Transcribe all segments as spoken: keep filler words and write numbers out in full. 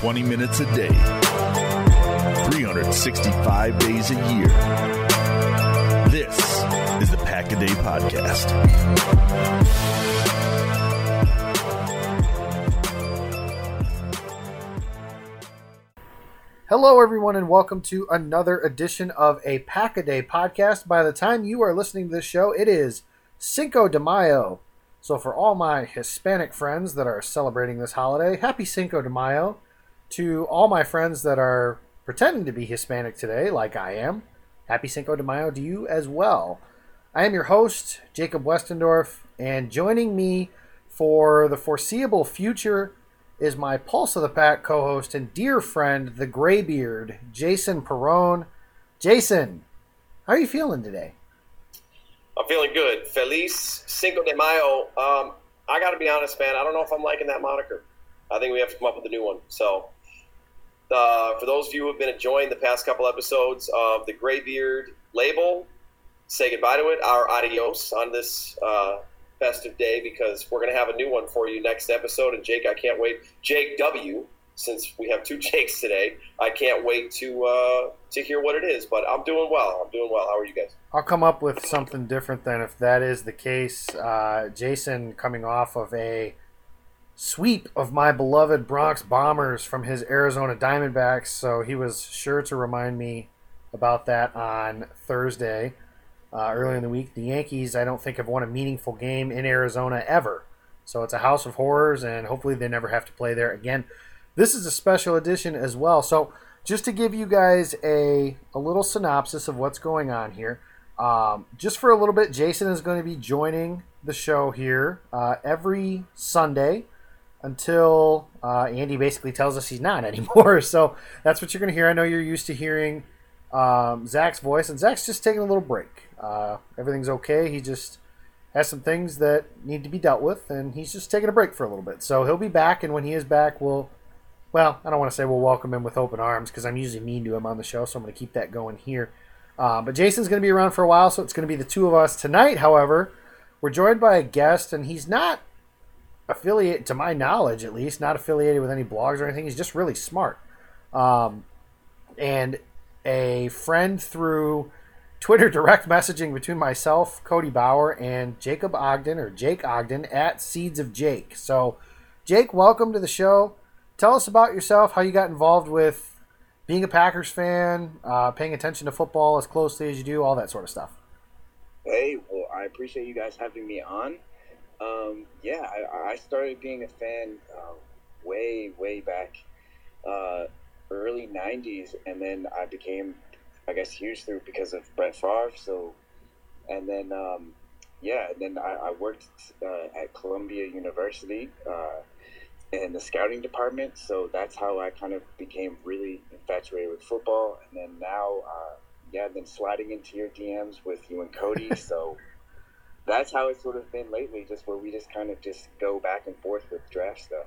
twenty minutes a day, three hundred sixty-five days a year. This is the Pack a Day Podcast. Hello, everyone, and welcome to another edition of a Pack a Day Podcast. By the time you are listening to this show, it is Cinco de Mayo. So for all my Hispanic friends that are celebrating this holiday, happy Cinco de Mayo. To all my friends that are pretending to be Hispanic today, like I am, happy Cinco de Mayo to you as well. I am your host, Jacob Westendorf, and joining me for the foreseeable future is my Pulse of the Pack co-host and dear friend, the Graybeard, Jason Perrone. Jason, how are you feeling today? I'm feeling good. Feliz Cinco de Mayo. Um, I got to be honest, man. I don't know if I'm liking that moniker. I think we have to come up with a new one. So, uh, for those of you who have been enjoying the past couple episodes of the Graybeard label, say goodbye to it. Our adios on this uh, festive day, because we're going to have a new one for you next episode. And Jake, I can't wait. Jake W., since we have two Jakes today, I can't wait to uh, to hear what it is. But I'm doing well. I'm doing well. How are you guys? I'll come up with something different then if that is the case. Uh, Jason coming off of a sweep of my beloved Bronx Bombers from his Arizona Diamondbacks, so he was sure to remind me about that on Thursday. Uh, earlier in the week, the Yankees, I don't think, have won a meaningful game in Arizona ever. So it's a house of horrors, and hopefully they never have to play there again. This is a special edition as well. So just to give you guys a, a little synopsis of what's going on here, um, just for a little bit, Jason is going to be joining the show here uh, every Sunday until uh, Andy basically tells us he's not anymore. So that's what you're going to hear. I know you're used to hearing um, Zach's voice, and Zach's just taking a little break. Uh, everything's okay. He just has some things that need to be dealt with, and he's just taking a break for a little bit. So he'll be back, and when he is back, we'll, well, I don't want to say we'll welcome him with open arms, because I'm usually mean to him on the show, so I'm going to keep that going here. Uh, but Jason's going to be around for a while, so it's going to be the two of us. Tonight, however, we're joined by a guest, and he's not affiliated, to my knowledge at least, not affiliated with any blogs or anything. He's just really smart. Um, and a friend through Twitter direct messaging between myself, Cody Bauer, and Jacob Ogden, or Jake Ogden, at Seeds of Jake. So, Jake, welcome to the show. Tell us about yourself, how you got involved with being a Packers fan, uh, paying attention to football as closely as you do, all that sort of stuff. Hey, well, I appreciate you guys having me on. Um, yeah, I, I started being a fan uh, way, way back, uh, early nineties, and then I became, I guess, huge through because of Brett Favre. So, and then, um, yeah, and then I, I worked uh, at Columbia University uh, in the scouting department. So that's how I kind of became really infatuated with football. And then now, uh, yeah, I've been sliding into your D Ms with you and Cody. So that's how it's sort of been lately, just where we just kind of just go back and forth with draft stuff.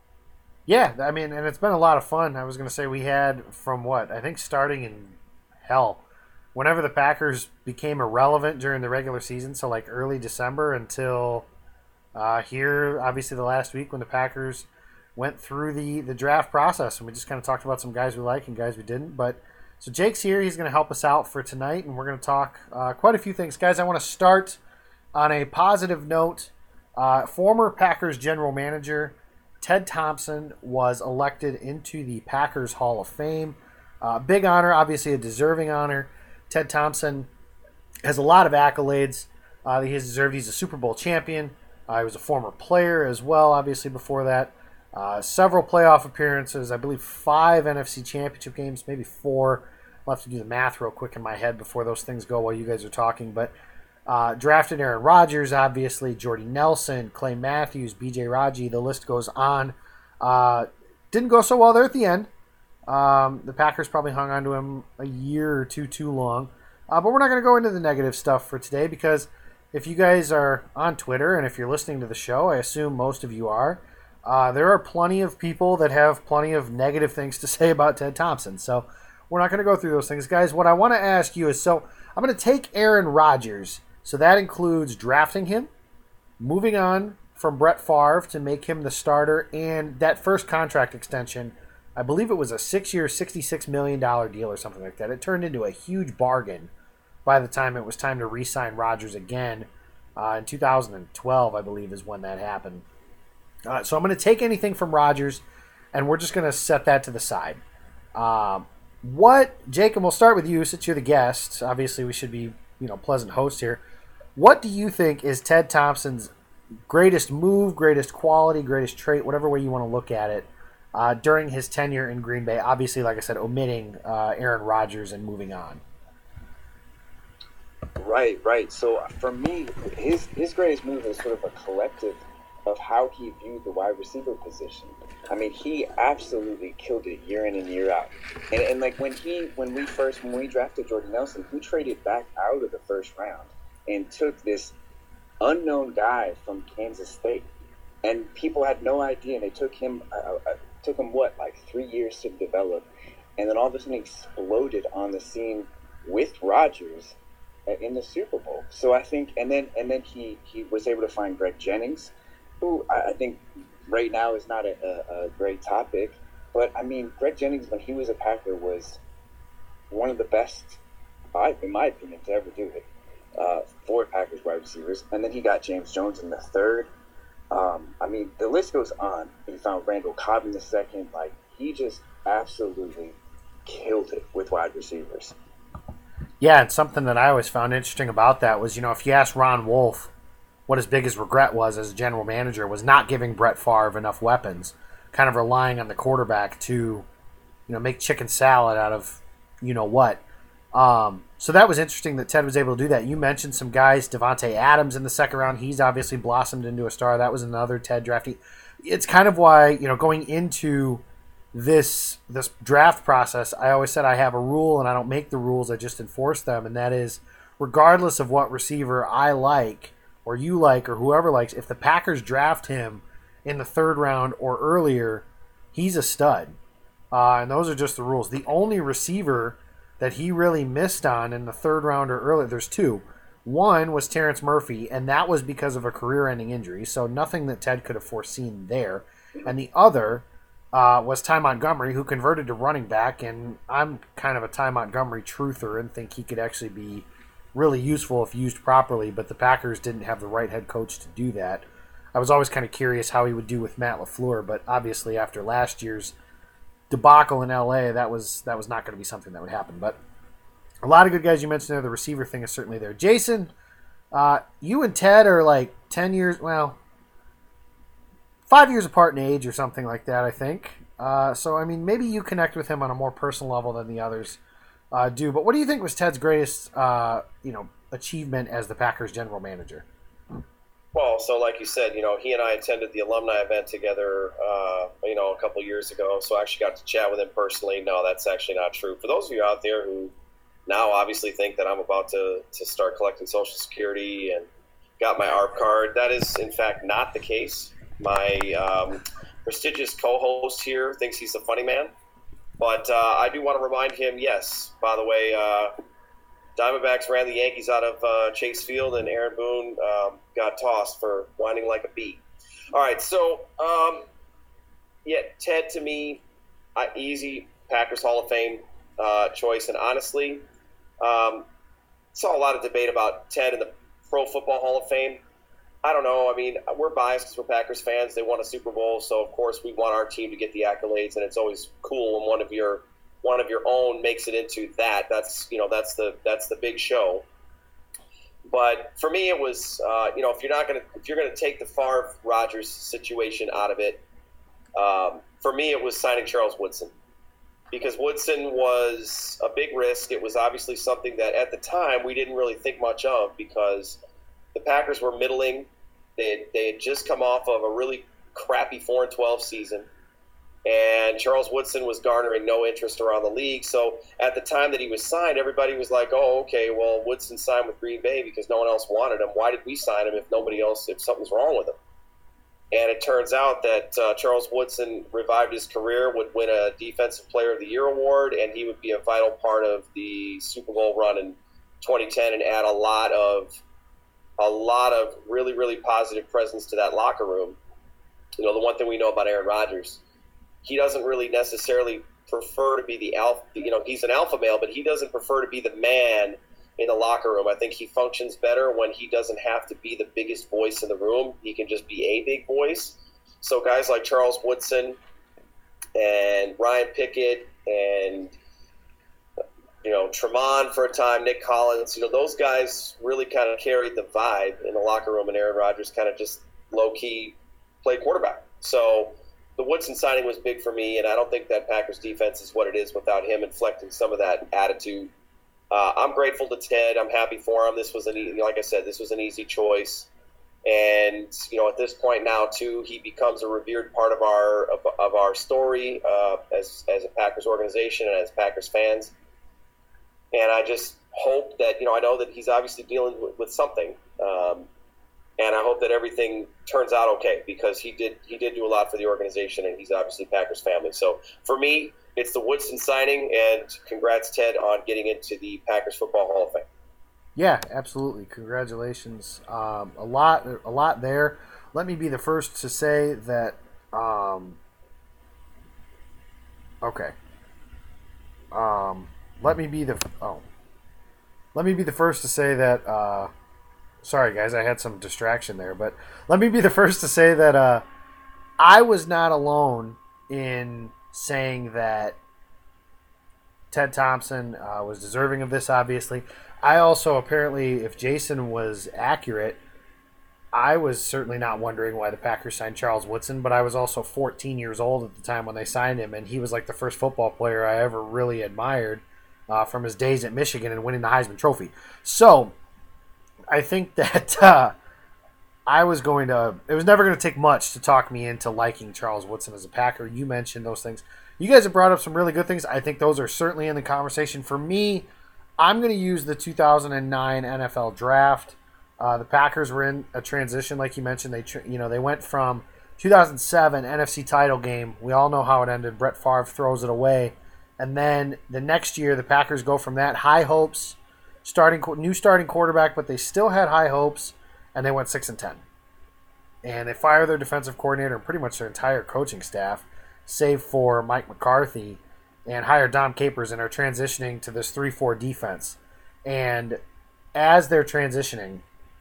Yeah, I mean, and it's been a lot of fun. I was going to say we had from what, I think starting in hell, whenever the Packers became irrelevant during the regular season, so like early December until uh, here, obviously the last week when the Packers went through the, the draft process, and we just kind of talked about some guys we like and guys we didn't. But so Jake's here. He's going to help us out for tonight, and we're going to talk uh, quite a few things. Guys, I want to start on a positive note. Uh, former Packers general manager Ted Thompson was elected into the Packers Hall of Fame. Uh, big honor, obviously a deserving honor. Ted Thompson has a lot of accolades uh, that he has deserved. He's a Super Bowl champion. Uh, he was a former player as well, obviously, before that. Uh, several playoff appearances, I believe five N F C championship games, maybe four. I'll have to do the math real quick in my head before those things go while you guys are talking. But uh, drafted Aaron Rodgers, obviously, Jordy Nelson, Clay Matthews, B J Raji, the list goes on. Uh, didn't go so well there at the end. Um, the Packers probably hung on to him a year or two too long. Uh, but we're not going to go into the negative stuff for today, because if you guys are on Twitter and if you're listening to the show, I assume most of you are, uh, there are plenty of people that have plenty of negative things to say about Ted Thompson. So we're not going to go through those things. Guys, what I want to ask you is, so I'm going to take Aaron Rodgers. So that includes drafting him, moving on from Brett Favre to make him the starter, and that first contract extension I believe it was a six-year, sixty-six million dollars deal or something like that. It turned into a huge bargain by the time it was time to re-sign Rodgers again. Uh, in two thousand twelve, I believe, is when that happened. Uh, so I'm going to take anything from Rodgers, and we're just going to set that to the side. Um, what, Jake, and we'll start with you since you're the guest. Obviously, we should be, you know, pleasant hosts here. What do you think is Ted Thompson's greatest move, greatest quality, greatest trait, whatever way you want to look at it, uh, during his tenure in Green Bay? Obviously, like I said, omitting uh, Aaron Rodgers and moving on. Right, right. So for me, his his greatest move is sort of a collective of how he viewed the wide receiver position. I mean, he absolutely killed it year in and year out. And, and like when he, when we first, when we drafted Jordan Nelson, he traded back out of the first round and took this unknown guy from Kansas State. And people had no idea. And they took him, uh, uh, took him what, like three years to develop. And then all of a sudden he exploded on the scene with Rodgers in the Super Bowl. So I think, and then and then he, he was able to find Greg Jennings, who I think right now is not a, a, a great topic. But, I mean, Greg Jennings, when he was a Packer, was one of the best, in my opinion, to ever do it uh, for Packers wide receivers. And then he got James Jones in the third. Um, I mean, the list goes on. He found Randall Cobb in the second. Like, he just absolutely killed it with wide receivers. Yeah, and something that I always found interesting about that was, you know, if you asked Ron Wolf what his biggest regret was as a general manager, was not giving Brett Favre enough weapons, kind of relying on the quarterback to, you know, make chicken salad out of you know what. Um, so that was interesting that Ted was able to do that. You mentioned some guys, Devontae Adams in the second round. He's obviously blossomed into a star. That was another Ted drafting. It's kind of why, you know, going into this this draft process, I always said I have a rule and I don't make the rules, I just enforce them, and that is regardless of what receiver I like or you like or whoever likes, if the Packers draft him in the third round or earlier, he's a stud. Uh, and those are just the rules. The only receiver that he really missed on in the third round or earlier, there's two. One was Terrence Murphy, and that was because of a career-ending injury, so nothing that Ted could have foreseen there. And the other uh, was Ty Montgomery, who converted to running back, and I'm kind of a Ty Montgomery truther and think he could actually be really useful if used properly, but the Packers didn't have the right head coach to do that. I was always kind of curious how he would do with Matt LaFleur, but obviously after last year's debacle in L A, that was that was not going to be something that would happen. But a lot of good guys you mentioned there. The receiver thing is certainly there. Jason, uh, you and Ted are like ten years, well, five years apart in age or something like that, I think. Uh, so, I mean, maybe you connect with him on a more personal level than the others uh, do. But what do you think was Ted's greatest, uh, you know, achievement as the Packers general manager? Well, so like you said, you know, he and I attended the alumni event together, uh, you know, a couple years ago. So I actually got to chat with him personally. No, that's actually not true. For those of you out there who now obviously think that I'm about to, to start collecting Social Security and got my A R P card, that is, in fact, not the case. My um, prestigious co-host here thinks he's a funny man. But uh, I do want to remind him, yes, by the way, uh, Diamondbacks ran the Yankees out of uh, Chase Field, and Aaron Boone um, got tossed for whining like a bee. All right, so, um, yeah, Ted, to me, uh, easy Packers Hall of Fame uh, choice. And honestly, um, saw a lot of debate about Ted in the Pro Football Hall of Fame. I don't know. I mean, we're biased because we're Packers fans. They won a Super Bowl, so, of course, we want our team to get the accolades, and it's always cool when one of your – one of your own makes it into that. That's, you know, that's the that's the big show. But for me, it was, uh, you know, if you're not gonna if you're gonna take the Favre Rodgers situation out of it, um, for me, it was signing Charles Woodson, because Woodson was a big risk. It was obviously something that at the time we didn't really think much of, because the Packers were middling. They had, they had just come off of a really crappy four and twelve season. And Charles Woodson was garnering no interest around the league. So at the time that he was signed, everybody was like, oh, okay, well, Woodson signed with Green Bay because no one else wanted him. Why did we sign him if nobody else, if something's wrong with him? And it turns out that uh, Charles Woodson revived his career, would win a Defensive Player of the Year award, and he would be a vital part of the Super Bowl run in twenty ten and add a lot of a lot of really, really positive presence to that locker room. You know, the one thing we know about Aaron Rodgers, he doesn't really necessarily prefer to be the alpha. You know, he's an alpha male, but he doesn't prefer to be the man in the locker room. I think he functions better when he doesn't have to be the biggest voice in the room. He can just be a big voice. So guys like Charles Woodson and Ryan Pickett and, you know, Tremont for a time, Nick Collins, you know, those guys really kind of carried the vibe in the locker room, and Aaron Rodgers kind of just low-key played quarterback. So the Woodson signing was big for me, and I don't think that Packers defense is what it is without him inflecting some of that attitude. Uh, I'm grateful to Ted. I'm happy for him. This was an easy, like I said, this was an easy choice. And, you know, at this point now, too, he becomes a revered part of our of, of our story uh, as, as a Packers organization and as Packers fans. And I just hope that, you know, I know that he's obviously dealing with, with something. Um, and I hope that everything turns out okay, because he did he did do a lot for the organization, and he's obviously Packers family. So for me, it's the Woodson signing, and congrats, Ted, on getting into the Packers Football Hall of Fame. Yeah, absolutely. Congratulations. Um, a lot, a lot there. Let me be the first to say that. Um, okay. Um, let me be the oh. Let me be the first to say that. Uh, sorry, guys, I had some distraction there, but let me be the first to say that uh, I was not alone in saying that Ted Thompson uh, was deserving of this. Obviously, I also apparently, if Jason was accurate, I was certainly not wondering why the Packers signed Charles Woodson, but I was also fourteen years old at the time when they signed him, and he was like the first football player I ever really admired uh, from his days at Michigan and winning the Heisman Trophy. So I think that uh, I was going to – it was never going to take much to talk me into liking Charles Woodson as a Packer. You mentioned those things. You guys have brought up some really good things. I think those are certainly in the conversation. For me, I'm going to use the two thousand nine N F L Draft. Uh, the Packers were in a transition, like you mentioned. They, you know, they went from two thousand seven N F C title game. We all know how it ended. Brett Favre throws it away, and then the next year, the Packers go from that high hopes, starting new starting quarterback, but they still had high hopes, and they went six and ten. And they fire their defensive coordinator and pretty much their entire coaching staff, save for Mike McCarthy, and hire Dom Capers, and are transitioning to this three four defense. And as they're transitioning,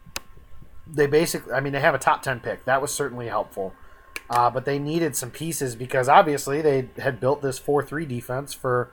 they basically, I mean, they have a top ten pick. That was certainly helpful. Uh, but they needed some pieces because obviously they had built this four three defense for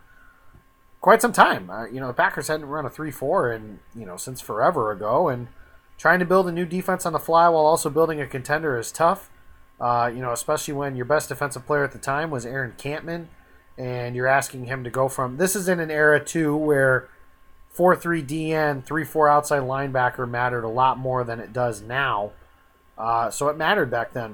quite some time. Uh, you know, the Packers hadn't run a three four in, you know, since forever ago, and trying to build a new defense on the fly while also building a contender is tough. Uh, you know, especially when your best defensive player at the time was Aaron Campman, and you're asking him to go from, this is in an era too where four three D N, three four outside linebacker mattered a lot more than it does now. Uh, so it mattered back then.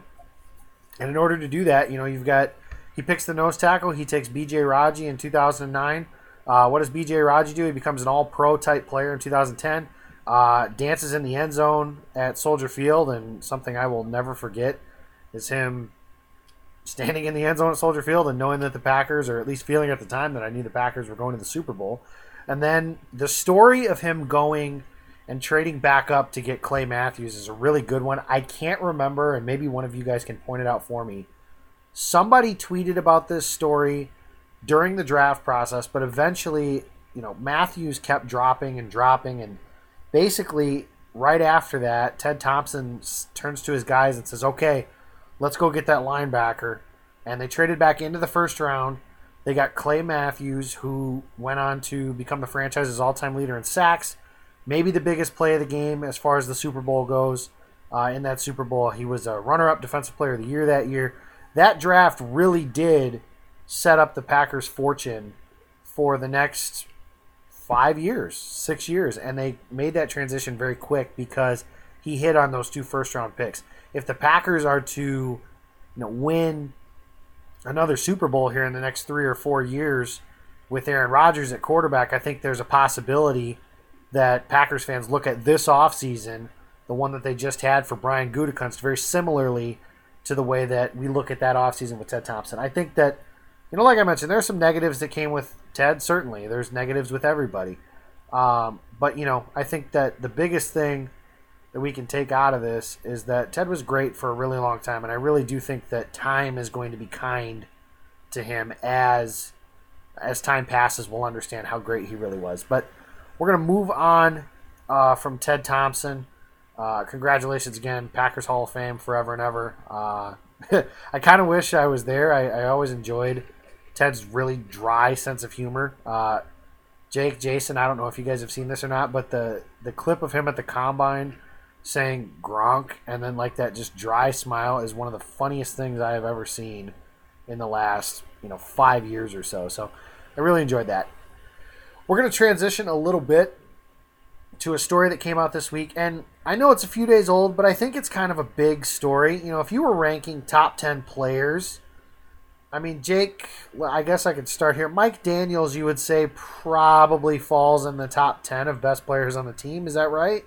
And in order to do that, you know, you've got, he picks the nose tackle, he takes B J Raji in two thousand nine. Uh, what does B J Raji do? He becomes an all-pro type player in two thousand ten. Uh, dances in the end zone at Soldier Field, and something I will never forget is him standing in the end zone at Soldier Field and knowing that the Packers, or at least feeling at the time that I knew the Packers were going to the Super Bowl. And then the story of him going and trading back up to get Clay Matthews is a really good one. I can't remember, and maybe one of you guys can point it out for me. Somebody tweeted about this story during the draft process, but eventually, you know, Matthews kept dropping and dropping, and basically right after that, Ted Thompson turns to his guys and says, okay, let's go get that linebacker. And they traded back into the first round. They got Clay Matthews, who went on to become the franchise's all-time leader in sacks. Maybe the biggest play of the game as far as the Super Bowl goes. Uh, in that Super Bowl, he was a runner-up Defensive Player of the Year that year. That draft really did set up the Packers' fortune for the next five years, six years. And they made that transition very quick because he hit on those two first-round picks. If the Packers are to, you know, win another Super Bowl here in the next three or four years with Aaron Rodgers at quarterback, I think there's a possibility that Packers fans look at this offseason, the one that they just had for Brian Gutekunst, very similarly to the way that we look at that offseason with Ted Thompson. I think that, you know, like I mentioned, there are some negatives that came with Ted, certainly. There's negatives with everybody. Um, but, you know, I think that the biggest thing that we can take out of this is that Ted was great for a really long time, and I really do think that time is going to be kind to him as as time passes. We'll understand how great he really was. But we're going to move on uh, from Ted Thompson. Uh, congratulations again, Packers Hall of Fame forever and ever. Uh, I kind of wish I was there. I, I always enjoyed Ted's really dry sense of humor. Uh, Jake, Jason, I don't know if you guys have seen this or not, but the, the clip of him at the Combine saying Gronk and then like that just dry smile is one of the funniest things I have ever seen in the last, you know, five years or so. So I really enjoyed that. We're going to transition a little bit to a story that came out this week, and I know it's a few days old, but I think it's kind of a big story. You know, if you were ranking top ten players, I mean, Jake, well, I guess I could start here. Mike Daniels, you would say, probably falls in the top ten of best players on the team. Is that right?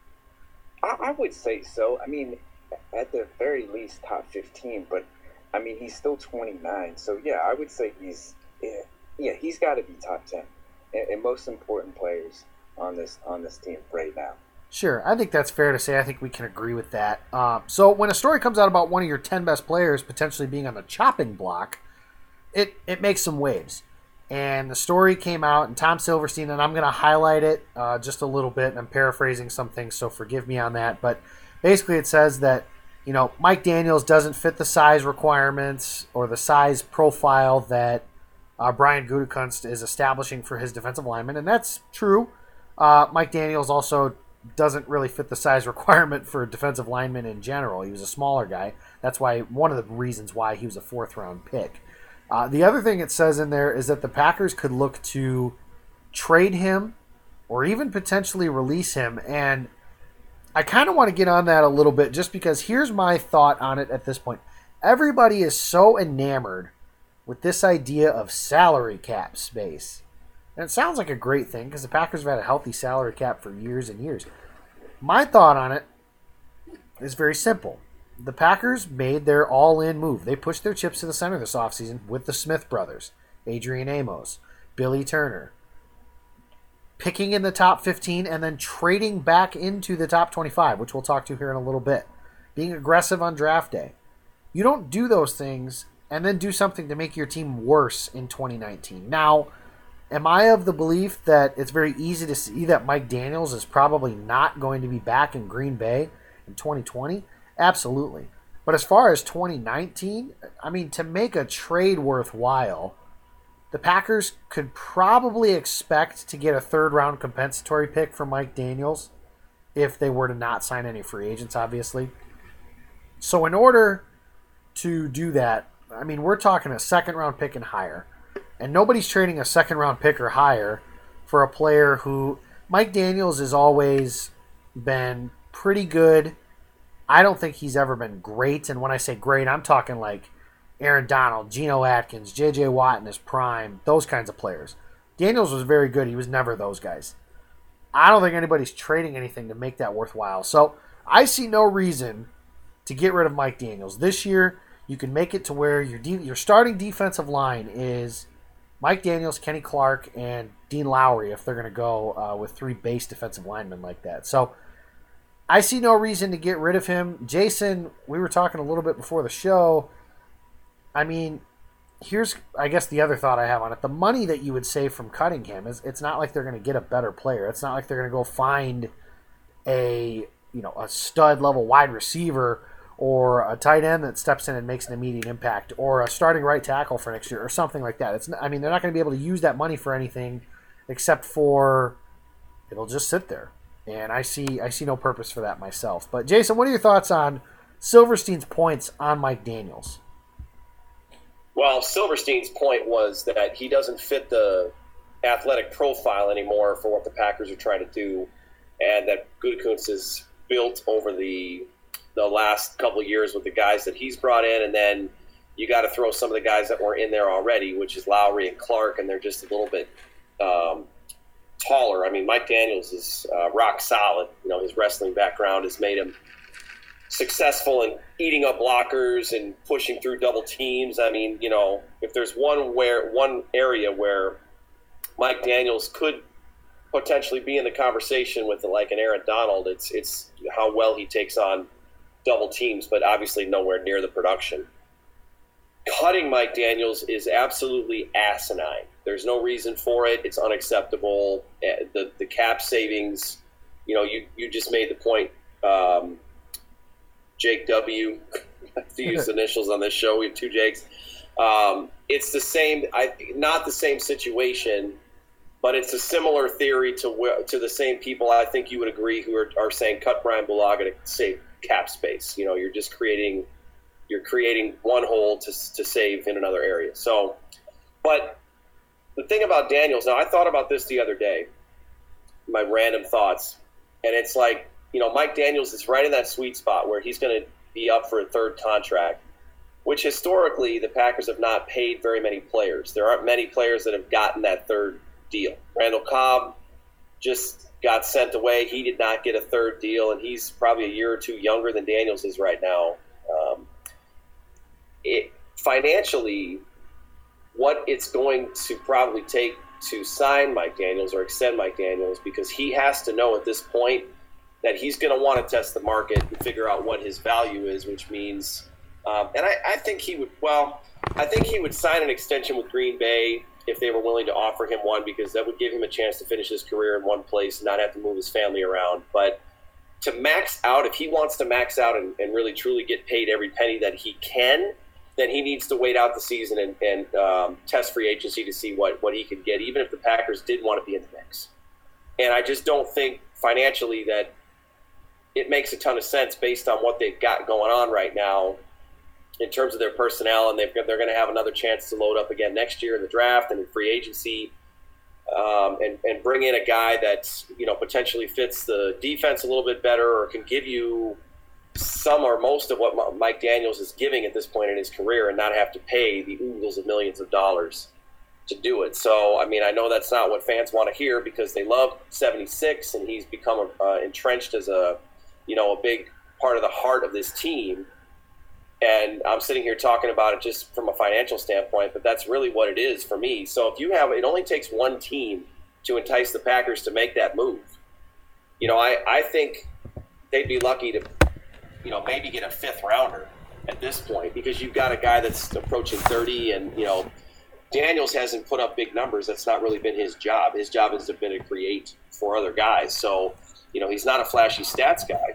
I, I would say so. I mean, at the very least, top fifteen, but I mean, he's still twenty-nine. So, yeah, I would say he's, yeah, yeah he's got to be top ten and, and most important players on this on this team right now. Sure, I think that's fair to say. I think we can agree with that. Uh, so when a story comes out about one of your ten best players potentially being on the chopping block, it, it makes some waves. And the story came out, and Tom Silverstein, and I'm going to highlight it uh, just a little bit, and I'm paraphrasing some things, so forgive me on that. But basically it says that, you know, Mike Daniels doesn't fit the size requirements or the size profile that uh, Brian Gutekunst is establishing for his defensive linemen, and that's true. Uh, Mike Daniels also doesn't really fit the size requirement for defensive linemen in general. He was a smaller guy. That's why one of the reasons why he was a fourth round pick. Uh, the other thing it says in there is that the Packers could look to trade him or even potentially release him. And I kind of want to get on that a little bit just because here's my thought on it at this point. Everybody is so enamored with this idea of salary cap space. And it sounds like a great thing because the Packers have had a healthy salary cap for years and years. My thought on it is very simple. The Packers made their all-in move. They pushed their chips to the center this offseason with the Smith brothers, Adrian Amos, Billy Turner, picking in the top fifteen and then trading back into the top twenty-five, which we'll talk to here in a little bit. Being aggressive on draft day. You don't do those things and then do something to make your team worse in twenty nineteen. Now, am I of the belief that it's very easy to see that Mike Daniels is probably not going to be back in Green Bay in twenty twenty? Absolutely. But as far as twenty nineteen, I mean, to make a trade worthwhile, the Packers could probably expect to get a third-round compensatory pick for Mike Daniels if they were to not sign any free agents, obviously. So in order to do that, I mean, we're talking a second-round pick and higher. And nobody's trading a second-round pick or higher for a player who Mike Daniels has always been pretty good. I don't think he's ever been great. And when I say great, I'm talking like Aaron Donald, Geno Atkins, J J Watt in his prime, those kinds of players. Daniels was very good. He was never those guys. I don't think anybody's trading anything to make that worthwhile. So I see no reason to get rid of Mike Daniels. This year, you can make it to where your de- your starting defensive line is Mike Daniels, Kenny Clark, and Dean Lowry if they're going to go uh, with three base defensive linemen like that. So I see no reason to get rid of him. Jason, we were talking a little bit before the show. I mean, here's, I guess, the other thought I have on it. The money that you would save from cutting him, is it's not like they're going to get a better player. It's not like they're going to go find a, you know, a stud-level wide receiver or a tight end that steps in and makes an immediate impact, or a starting right tackle for next year, or something like that. It's not, I mean, they're not going to be able to use that money for anything except for it'll just sit there. And I see I see no purpose for that myself. But, Jason, what are your thoughts on Silverstein's points on Mike Daniels? Well, Silverstein's point was that he doesn't fit the athletic profile anymore for what the Packers are trying to do, and that Gutekunst has built over the the last couple of years with the guys that he's brought in, and then you got to throw some of the guys that were in there already, which is Lowry and Clark, and they're just a little bit um, taller. I mean, Mike Daniels is uh, rock solid. You know, his wrestling background has made him successful in eating up blockers and pushing through double teams. I mean, you know, if there's one where one area where Mike Daniels could potentially be in the conversation with like an Aaron Donald, it's it's how well he takes on double teams, but obviously nowhere near the production. cutting Mike Daniels is absolutely asinine. There's no reason for it. It's unacceptable. The the cap savings, you know, you, you just made the point, um, Jake W. I have to use initials on this show. We have two Jakes. Um, it's the same, I not the same situation, but it's a similar theory to to the same people I think you would agree who are, are saying cut Brian Bulaga to save cap space. You know, you're just creating you're creating one hole to to save in another area. So, but the thing about Daniels, now I thought about this the other day, my random thoughts, and it's like, you know, Mike Daniels is right in that sweet spot where he's going to be up for a third contract, which historically the Packers have not paid very many players. There aren't many players that have gotten that third deal. Randall Cobb just got sent away. He did not get a third deal, and he's probably a year or two younger than Daniels is right now. Um, it, financially, what it's going to probably take to sign Mike Daniels or extend Mike Daniels, because he has to know at this point that he's going to want to test the market and figure out what his value is, which means um, – and I, I think he would – well, I think he would sign an extension with Green Bay if they were willing to offer him one, because that would give him a chance to finish his career in one place and not have to move his family around. But to max out, if he wants to max out and, and really truly get paid every penny that he can – then he needs to wait out the season and, and um, test free agency to see what, what he can get, even if the Packers did want to be in the mix. And I just don't think financially that it makes a ton of sense based on what they've got going on right now in terms of their personnel, and they've, they're going to have another chance to load up again next year in the draft and in free agency, um, and, and bring in a guy that, you know, potentially fits the defense a little bit better or can give you some or most of what Mike Daniels is giving at this point in his career and not have to pay the oodles of millions of dollars to do it. So, I mean, I know that's not what fans want to hear because they love seventy-six and he's become uh, entrenched as a, you know, a big part of the heart of this team. And I'm sitting here talking about it just from a financial standpoint, but that's really what it is for me. So if you have, it only takes one team to entice the Packers to make that move. You know, I, I think they'd be lucky to, you know, maybe get a fifth rounder at this point, because you've got a guy that's approaching thirty, and, you know, Daniels hasn't put up big numbers. That's not really been his job. His job has been to create for other guys. So, you know, he's not a flashy stats guy.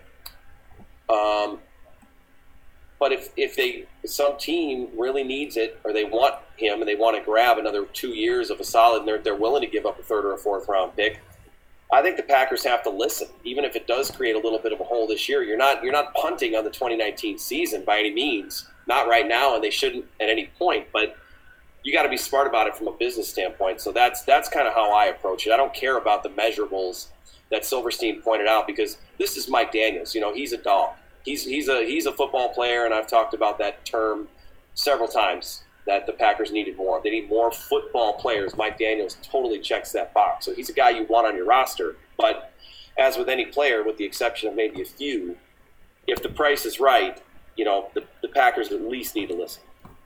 Um, but if, if they, if some team really needs it, or they want him and they want to grab another two years of a solid, and they're, they're willing to give up a third or a fourth round pick, I think the Packers have to listen, even if it does create a little bit of a hole this year. You're not you're not punting on the twenty nineteen season by any means, not right now, and they shouldn't at any point. But you got to be smart about it from a business standpoint. So that's that's kind of how I approach it. I don't care about the measurables that Silverstein pointed out, because this is Mike Daniels. You know, he's a dog. He's he's a he's a football player, and I've talked about that term several times, that the Packers needed more. They need more football players. Mike Daniels totally checks that box. So he's a guy you want on your roster. But as with any player, with the exception of maybe a few, if the price is right, you know, the, the Packers at least need to listen.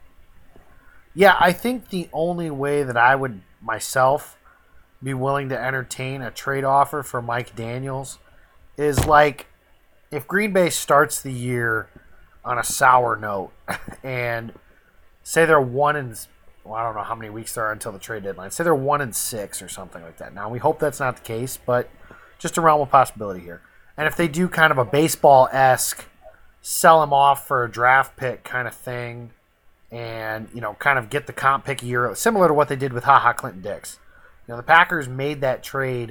Yeah, I think the only way that I would myself be willing to entertain a trade offer for Mike Daniels is, like, if Green Bay starts the year on a sour note and say they're one and well, I don't know how many weeks there are until the trade deadline. Say they're one and six or something like that. Now we hope that's not the case, but just a realm of possibility here. And if they do kind of a baseball-esque sell him off for a draft pick kind of thing, and, you know, kind of get the comp pick a year, similar to what they did with HaHa Clinton Dix. You know, the Packers made that trade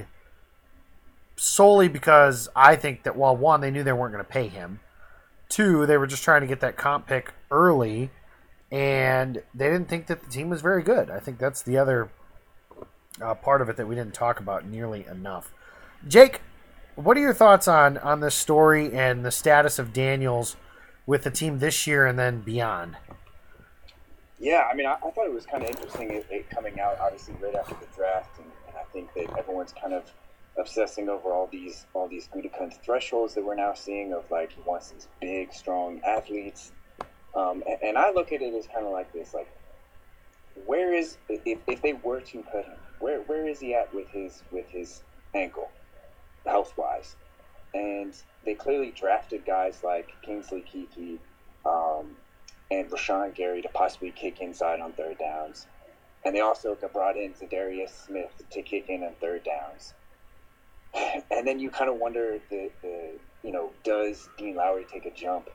solely because I think that, well, one, they knew they weren't going to pay him. Two, they were just trying to get that comp pick early, and they didn't think that the team was very good. I think that's the other uh, part of it that we didn't talk about nearly enough. Jake, what are your thoughts on, on this story and the status of Daniels with the team this year and then beyond? Yeah, I mean, I, I thought it was kind of interesting it, it coming out, obviously, right after the draft, and, and I think that everyone's kind of obsessing over all these all these Gutekunst thresholds that we're now seeing of, like, he wants these big, strong athletes. Um, and, and I look at it as kind of like this, like, where is, if, if they were to cut him, where where is he at with his with his ankle, health-wise? And they clearly drafted guys like Kingsley Keke, um, and Rashawn Gary to possibly kick inside on third downs. And they also brought in Zadarius Smith to kick in on third downs. And then you kind of wonder, the, the you know, does Dean Lowry take a jump?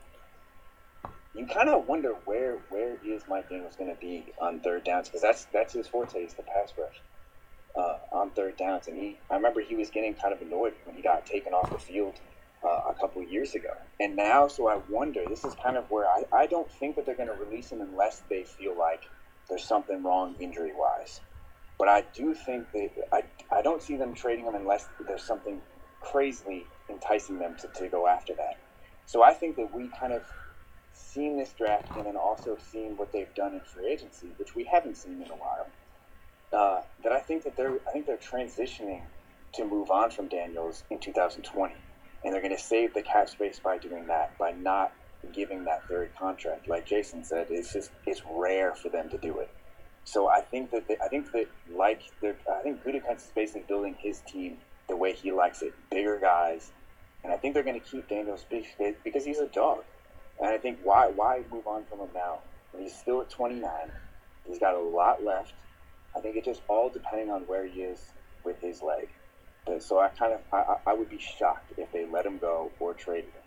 You kind of wonder where where is Mike Daniels going to be on third downs, because that's that's his forte, is the pass rush uh, on third downs. And he, I remember he was getting kind of annoyed when he got taken off the field uh, a couple of years ago. And now, so I wonder, this is kind of where I, I don't think that they're going to release him unless they feel like there's something wrong injury-wise. But I do think that I, I don't see them trading him unless there's something crazily enticing them to, to go after that. So I think that we kind of seen this draft and then also seen what they've done in free agency, which we haven't seen in a while. Uh, that I think that they're I think they're transitioning to move on from Daniels in two thousand twenty, and they're going to save the cap space by doing that, by not giving that third contract. Like Jason said, it's just it's rare for them to do it. So I think that they, I think that like they're I think Gutekunst is basically building his team the way he likes it, bigger guys, and I think they're going to keep Daniels because he's a dog. And I think why why move on from him now? He's still at twenty-nine. He's got a lot left. I think it just all depending on where he is with his leg. But so I kind of I, I would be shocked if they let him go or traded him.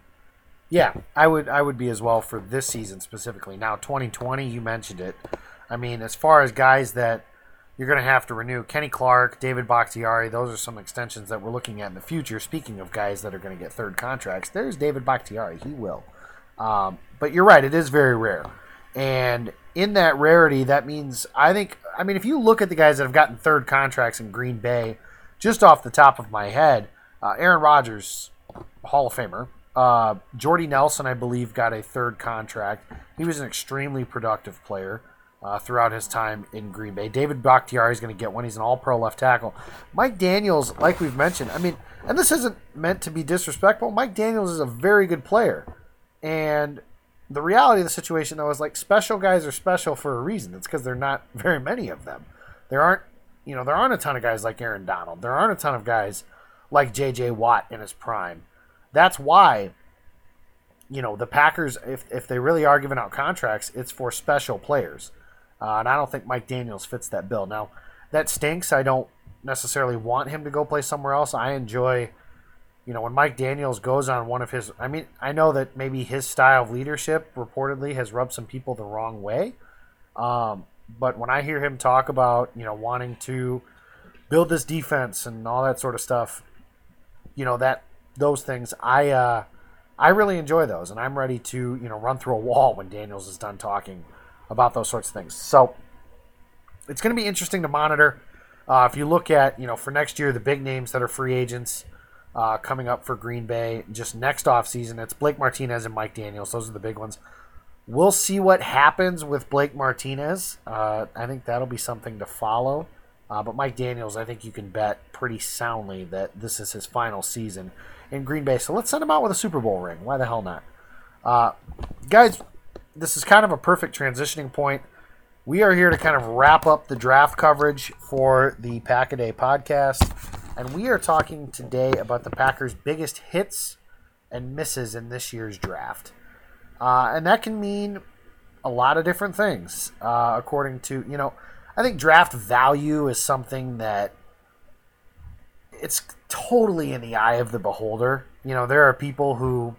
Yeah, I would I would be as well for this season specifically. Now twenty twenty, you mentioned it. I mean, as far as guys that you're going to have to renew, Kenny Clark, David Bakhtiari, those are some extensions that we're looking at in the future. Speaking of guys that are going to get third contracts, there's David Bakhtiari. He will. Um, but you're right, it is very rare. And in that rarity, that means, I think, I mean, if you look at the guys that have gotten third contracts in Green Bay, just off the top of my head, uh, Aaron Rodgers, Hall of Famer. Uh, Jordy Nelson, I believe, got a third contract. He was an extremely productive player uh, throughout his time in Green Bay. David Bakhtiari is going to get one. He's an all-pro left tackle. Mike Daniels, like we've mentioned, I mean, and this isn't meant to be disrespectful, Mike Daniels is a very good player. And the reality of the situation, though, is like special guys are special for a reason. It's because there are not very many of them. There aren't, you know, there aren't a ton of guys like Aaron Donald. There aren't a ton of guys like J J Watt in his prime. That's why, you know, the Packers, if if they really are giving out contracts, it's for special players. Uh, and I don't think Mike Daniels fits that bill. Now, that stinks. I don't necessarily want him to go play somewhere else. I enjoy... You know, when Mike Daniels goes on one of his... I mean, I know that maybe his style of leadership reportedly has rubbed some people the wrong way. Um, but when I hear him talk about, you know, wanting to build this defense and all that sort of stuff, you know, that those things, I uh, I really enjoy those. And I'm ready to, you know, run through a wall when Daniels is done talking about those sorts of things. So it's going to be interesting to monitor. Uh, if you look at, you know, for next year, the big names that are free agents, Uh, coming up for Green Bay just next offseason. It's Blake Martinez and Mike Daniels. Those are the big ones. We'll see what happens with Blake Martinez. Uh, I think that'll be something to follow. Uh, but Mike Daniels, I think you can bet pretty soundly that this is his final season in Green Bay. So let's send him out with a Super Bowl ring. Why the hell not? Uh, guys, this is kind of a perfect transitioning point. We are here to kind of wrap up the draft coverage for the Pack-A-Day podcast. And we are talking today about the Packers' biggest hits and misses in this year's draft. Uh, and that can mean a lot of different things, uh, according to, you know, I think draft value is something that it's totally in the eye of the beholder. You know, there are people who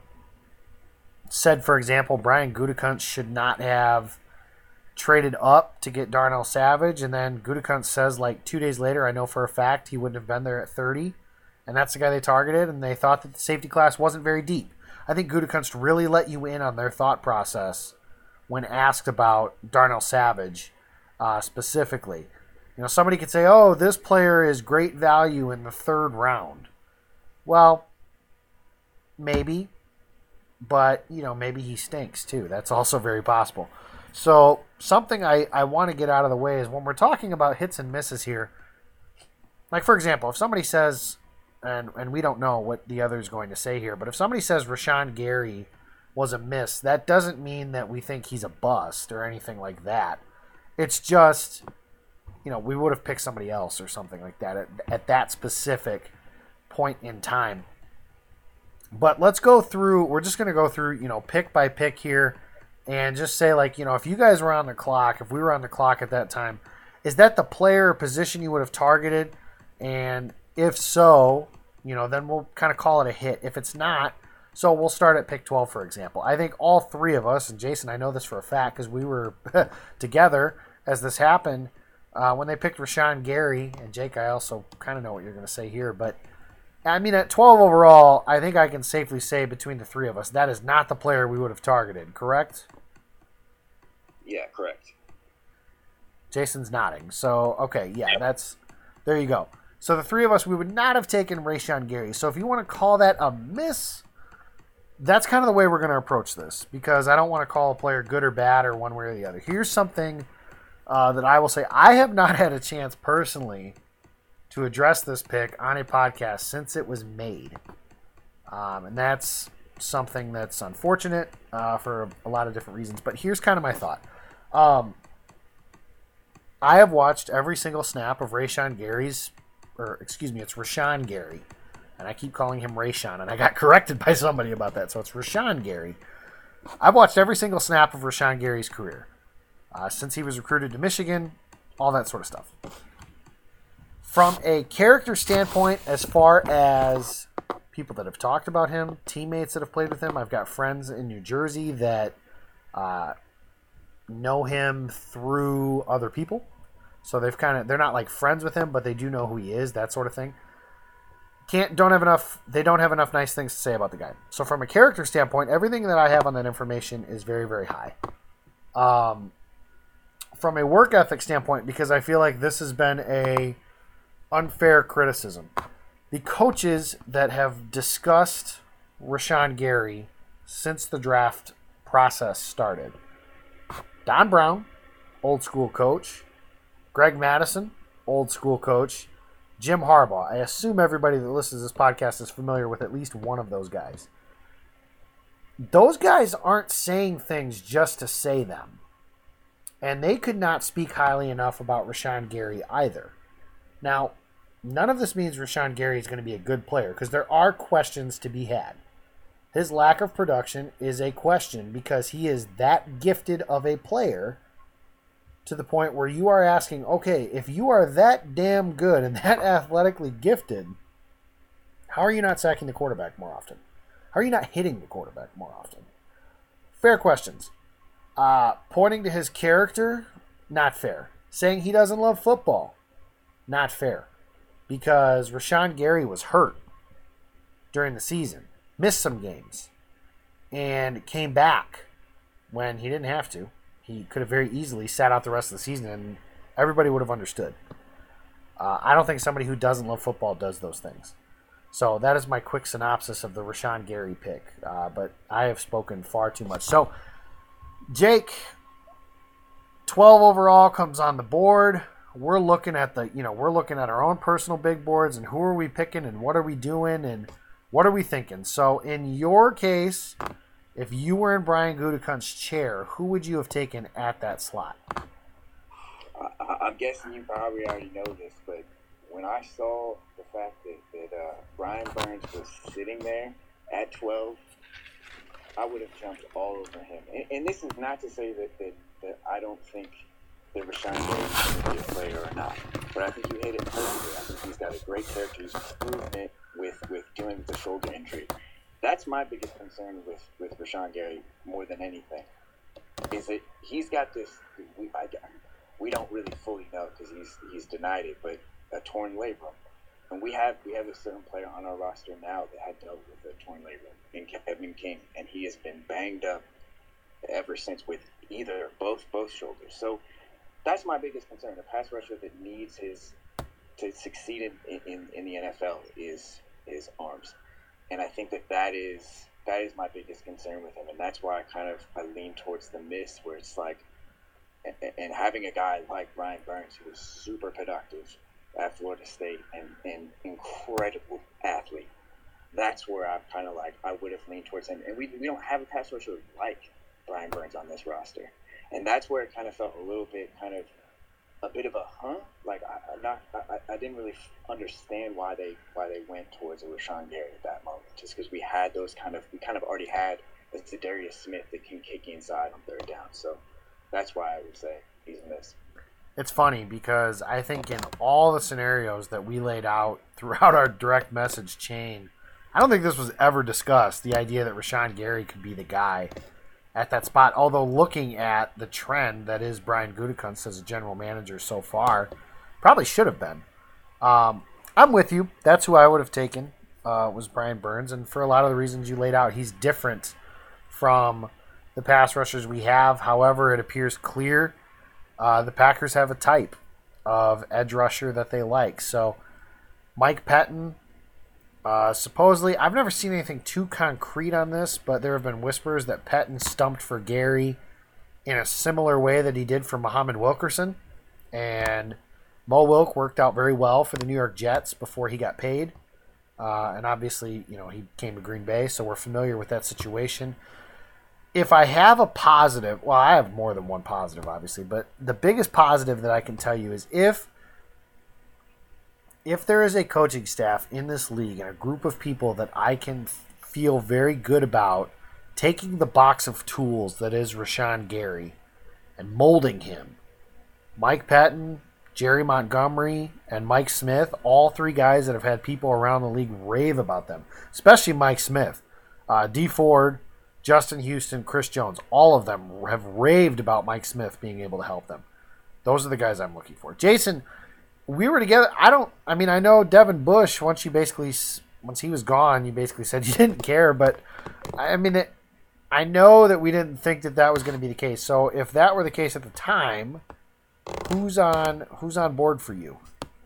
said, for example, Brian Gutekunst should not have traded up to get Darnell Savage, and then Gutekunst says, like, two days later, I know for a fact he wouldn't have been there at thirty, and that's the guy they targeted, and they thought that the safety class wasn't very deep. I think Gutekunst really let you in on their thought process when asked about Darnell Savage uh, specifically. You know, somebody could say, oh, this player is great value in the third round. Well, maybe, but, you know, maybe he stinks too. That's also very possible. So something I, I want to get out of the way is when we're talking about hits and misses here, like, for example, if somebody says, and, and we don't know what the other is going to say here, but if somebody says Rashawn Gary was a miss, that doesn't mean that we think he's a bust or anything like that. It's just, you know, we would have picked somebody else or something like that at, at that specific point in time. But let's go through, we're just going to go through, you know, pick by pick here. and just say, like, you know, if you guys were on the clock, if we were on the clock at that time, is that the player or position you would have targeted? And if so, you know, then we'll kind of call it a hit. If it's not, so we'll start at pick twelve, for example. I think all three of us, and Jason, I know this for a fact because we were together as this happened, uh, when they picked Rashawn Gary, and Jake, I also kind of know what you're going to say here, but I mean, at twelve overall, I think I can safely say between the three of us, that is not the player we would have targeted, correct? Yeah, correct. Jason's nodding. So, okay, yeah, that's, there you go. So the three of us, we would not have taken Rashawn Gary. So if you want to call that a miss, that's kind of the way we're going to approach this, because I don't want to call a player good or bad or one way or the other. Here's something uh, that I will say. I have not had a chance personally to address this pick on a podcast since it was made. Um, and that's something that's unfortunate uh, for a lot of different reasons. But here's kind of my thought. Um, I have watched every single snap of Rashawn Gary's, or excuse me, it's Rashawn Gary. And I keep calling him Rashawn, and I got corrected by somebody about that. So it's Rashawn Gary. I've watched every single snap of Rashawn Gary's career. Uh, since he was recruited to Michigan, all that sort of stuff. From a character standpoint, as far as people that have talked about him, teammates that have played with him, I've got friends in New Jersey that uh, know him through other people. So they've kind of, they're not like friends with him, but they do know who he is, that sort of thing. Can't, don't have enough, they don't have enough nice things to say about the guy. So from a character standpoint, everything that I have on that information is very, very high. Um, from a work ethic standpoint, because I feel like this has been a unfair criticism. The coaches that have discussed Rashawn Gary since the draft process started. Don Brown, old school coach. Greg Madison, old school coach. Jim Harbaugh. I assume everybody that listens to this podcast is familiar with at least one of those guys. Those guys aren't saying things just to say them. And they could not speak highly enough about Rashawn Gary either. Now, none of this means Rashawn Gary is going to be a good player, because there are questions to be had. His lack of production is a question because he is that gifted of a player to the point where you are asking, okay, if you are that damn good and that athletically gifted, how are you not sacking the quarterback more often? How are you not hitting the quarterback more often? Fair questions. Uh, pointing to his character, not fair. Saying he doesn't love football, not fair. Because Rashawn Gary was hurt during the season, missed some games, and came back when he didn't have to. He could have very easily sat out the rest of the season, and everybody would have understood. Uh, I don't think somebody who doesn't love football does those things. So that is my quick synopsis of the Rashawn Gary pick. Uh, but I have spoken far too much. So, Jake, twelve overall comes on the board. We're looking at the, you know, we're looking at our own personal big boards and who are we picking and what are we doing and what are we thinking? So in your case, if you were in Brian Gutekunst's chair, who would you have taken at that slot? I, I'm guessing you probably already know this, but when I saw the fact that, that uh, Brian Burns was sitting there at twelve, I would have jumped all over him. And, and this is not to say that, that, that I don't think that Rashawn Gary is going to be a player or not, but I think you hit it perfectly. I think he's got a great character. He's proven it with, with dealing with the shoulder injury. That's my biggest concern with, with Rashawn Gary more than anything, is that he's got this, we, I, we don't really fully know because he's he's denied it, but a torn labrum. And we have we have a certain player on our roster now that had dealt with a torn labrum, in Kevin King, and he has been banged up ever since with either both both shoulders. So that's my biggest concern. A pass rusher that needs his to succeed in, in, in the N F L is is arms, and I think that that is that is my biggest concern with him, and that's why I kind of I lean towards the miss, where it's like, and, and having a guy like Brian Burns who was super productive at Florida State and an incredible athlete, that's where I'm kind of like I would have leaned towards him, and we we don't have a pass rusher like Brian Burns on this roster. And that's where it kind of felt a little bit, kind of, a bit of a huh. Like I, I not, I, I didn't really understand why they why they went towards a Rashawn Gary at that moment. Just because we had those kind of, we kind of already had a Zadarius Smith that can kick inside on third down. So that's why I would say he's a miss. It's funny because I think in all the scenarios that we laid out throughout our direct message chain, I don't think this was ever discussed, the idea that Rashawn Gary could be the guy at that spot. Although looking at the trend that is Brian Gutekunst as a general manager so far, probably should have been. Um, I'm with you. That's who I would have taken, uh, was Brian Burns. And for a lot of the reasons you laid out, he's different from the pass rushers we have. However, it appears clear uh, the Packers have a type of edge rusher that they like. So Mike Pettine, uh, supposedly, I've never seen anything too concrete on this, but there have been whispers that Pettine stumped for Gary in a similar way that he did for Muhammad Wilkerson. And Mo Wilk worked out very well for the New York Jets before he got paid. Uh, and obviously, you know, he came to Green Bay, so we're familiar with that situation. If I have a positive, well, I have more than one positive, obviously, but the biggest positive that I can tell you is if if there is a coaching staff in this league and a group of people that I can feel very good about taking the box of tools that is Rashawn Gary and molding him, Mike Pettine, Jerry Montgomery, and Mike Smith, all three guys that have had people around the league rave about them, especially Mike Smith, uh, D Ford, Justin Houston, Chris Jones, all of them have raved about Mike Smith being able to help them. Those are the guys I'm looking for. Jason, we were together. I don't, I mean, I know Devin Bush, once you basically, once he was gone, you basically said you didn't care, but I mean, it, I know that we didn't think that that was going to be the case. So if that were the case at the time, who's on, who's on board for you?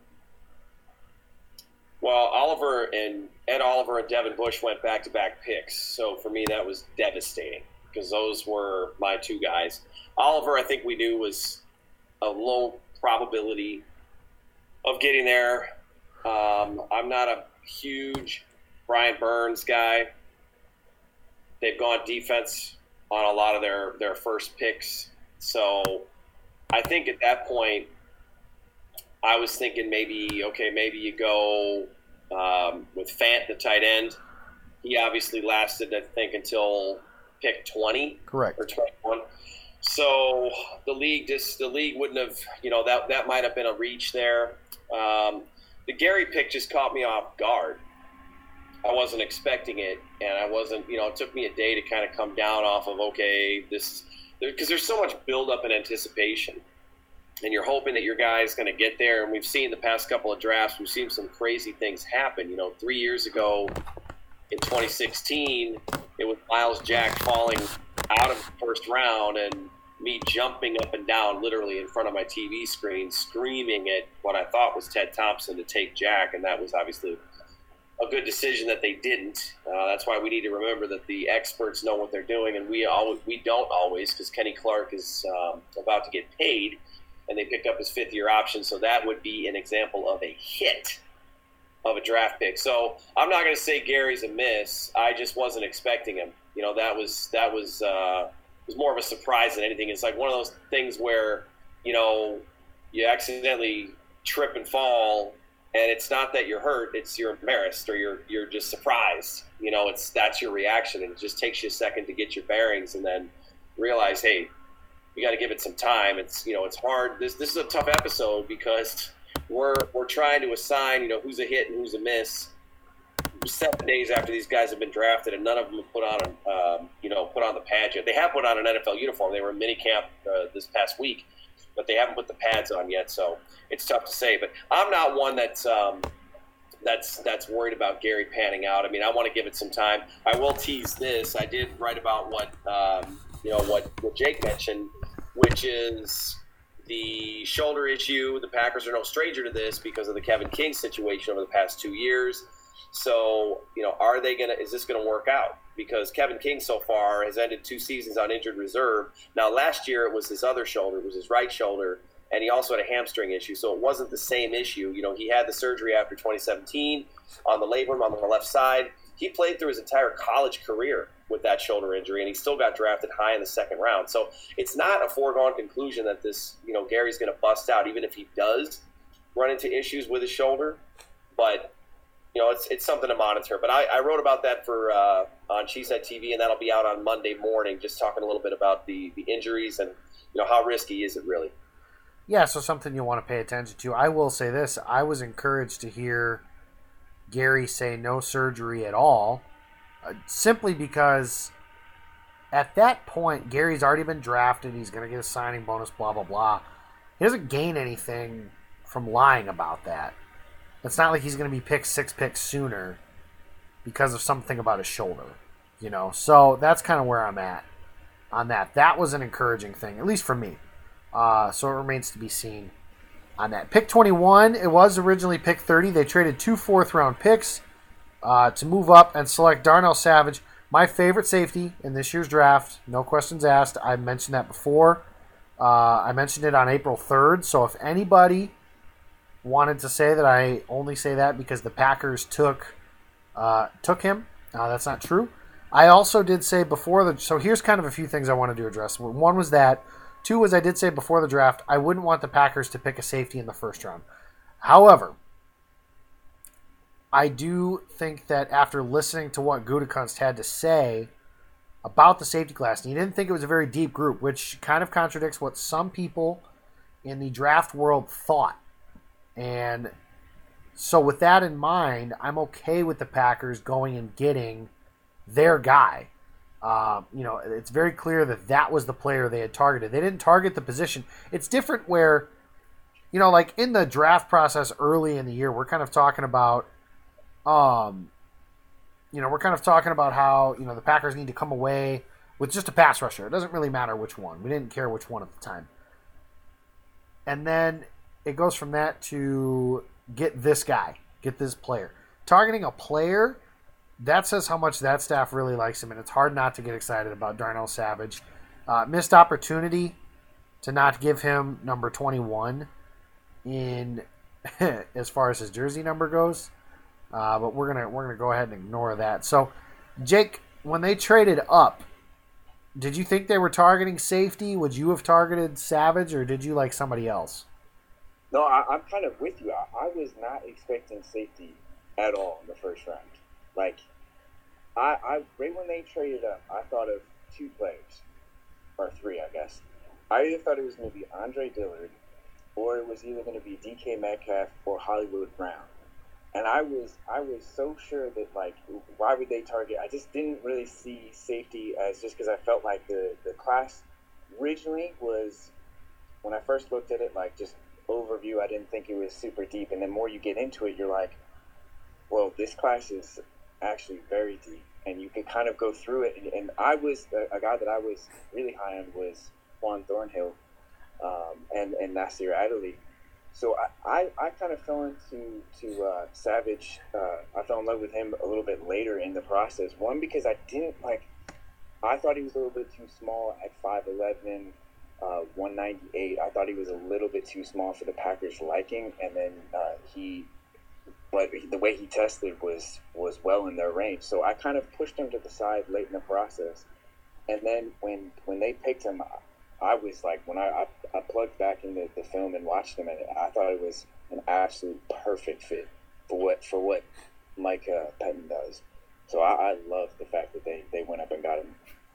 Well, Oliver and Ed Oliver and Devin Bush went back-to-back picks. So for me, that was devastating because those were my two guys. Oliver, I think we knew was a low probability of getting there. Um, I'm not a huge Brian Burns guy. They've gone defense on a lot of their, their first picks. So I think at that point, I was thinking maybe, okay, maybe you go um, with Fant, the tight end. He obviously lasted, I think, until pick twenty. Correct. Or twenty-one. So the league just the league wouldn't have, you know, that that might have been a reach there. Um, the Gary pick just caught me off guard. I wasn't expecting it, and I wasn't, you know, it took me a day to kind of come down off of, okay, this, because there's so much buildup and anticipation. And you're hoping that your guy's going to get there. And we've seen the past couple of drafts, we've seen some crazy things happen. You know, three years ago in twenty sixteen, it was Miles Jack falling out of the first round and me jumping up and down literally in front of my T V screen, screaming at what I thought was Ted Thompson to take Jack. And that was obviously a good decision that they didn't. Uh, that's why we need to remember that the experts know what they're doing. And we, always, we don't always, because Kenny Clark is um, about to get paid. And they picked up his fifth-year option, so that would be an example of a hit of a draft pick. So I'm not going to say Gary's a miss. I just wasn't expecting him. You know, that was that was uh, was more of a surprise than anything. It's like one of those things where, you know, you accidentally trip and fall, and it's not that you're hurt; it's you're embarrassed or you're you're just surprised. You know, it's that's your reaction, and it just takes you a second to get your bearings, and then realize, hey, we got to give it some time. It's, you know, it's hard. This this is a tough episode because we're we're trying to assign, you know, who's a hit and who's a miss seven days after these guys have been drafted, and none of them have put on, um, you know, put on the pads yet. They have put on an N F L uniform. They were in minicamp uh, this past week, but they haven't put the pads on yet. So it's tough to say. But I'm not one that's um, that's that's worried about Gary panning out. I mean, I want to give it some time. I will tease this. I did write about what um, you know what what Jake mentioned, which is the shoulder issue. The Packers are no stranger to this because of the Kevin King situation over the past two years. So, you know, are they going to – is this going to work out? Because Kevin King so far has ended two seasons on injured reserve. Now, last year it was his other shoulder. It was his right shoulder, and he also had a hamstring issue. So it wasn't the same issue. You know, he had the surgery after twenty seventeen on the labrum on the left side. He played through his entire college career with that shoulder injury, and he still got drafted high in the second round. So it's not a foregone conclusion that this, you know, Gary's going to bust out, even if he does run into issues with his shoulder. But you know, it's it's something to monitor. But I, I wrote about that for uh, on Cheesehead T V, and that'll be out on Monday morning, just talking a little bit about the, the injuries and, you know, how risky is it really. Yeah, so something you want to pay attention to. I will say this. I was encouraged to hear Gary say no surgery at all, uh, simply because at that point, Gary's already been drafted. He's going to get a signing bonus, blah, blah, blah. He doesn't gain anything from lying about that. It's not like he's going to be picked six picks sooner because of something about his shoulder, you know. So that's kind of where I'm at on that. That was an encouraging thing, at least for me. Uh, so it remains to be seen on that. Pick twenty-one, it was originally pick thirty. They traded two fourth-round picks uh, to move up and select Darnell Savage, my favorite safety in this year's draft. No questions asked. I mentioned that before. Uh, I mentioned it on April third. So if anybody wanted to say that I only say that because the Packers took uh, took him, uh, that's not true. I also did say before the... So here's kind of a few things I wanted to address. One was that. Two was I did say before the draft, I wouldn't want the Packers to pick a safety in the first round. However, I do think that after listening to what Gutekunst had to say about the safety class, and he didn't think it was a very deep group, which kind of contradicts what some people in the draft world thought. And so with that in mind, I'm okay with the Packers going and getting their guy. Uh, you know, it's very clear that that was the player they had targeted. They didn't target the position. It's different where, you know, like in the draft process early in the year, we're kind of talking about, um, you know, we're kind of talking about how, you know, the Packers need to come away with just a pass rusher. It doesn't really matter which one. We didn't care which one at the time. And then it goes from that to get this guy, get this player. Targeting a player, that says how much that staff really likes him, and it's hard not to get excited about Darnell Savage. Uh, missed opportunity to not give him number twenty-one in as far as his jersey number goes, uh, but we're gonna we're gonna go ahead and ignore that. So, Jake, when they traded up, did you think they were targeting safety? Would you have targeted Savage, or did you like somebody else? No, I, I'm kind of with you. I, I was not expecting safety at all in the first round. Like, I, I right when they traded up, I thought of two players, or three, I guess. I either thought it was going to be Andre Dillard, or it was either going to be D K Metcalf or Hollywood Brown. And I was I was so sure that, like, why would they target? I just didn't really see safety as just because I felt like the, the class originally was, when I first looked at it, like, just overview, I didn't think it was super deep. And the more you get into it, you're like, well, this class is actually very deep, and you can kind of go through it. And, and I was a, a guy that I was really high on was Juan Thornhill um, and and Nasir Adderley. So I, I, I kind of fell into to uh, Savage. Uh, I fell in love with him a little bit later in the process. One, because I didn't like. I thought he was a little bit too small at five eleven, uh, one ninety-eight. I thought he was a little bit too small for the Packers' liking, and then uh, he. But the way he tested was, was well in their range. So I kind of pushed him to the side late in the process. And then when when they picked him, I was like, when I, I, I plugged back into the film and watched him, and I thought it was an absolute perfect fit for what for what Mike uh, Pettin does. So I, I love the fact that they, they went up and got him.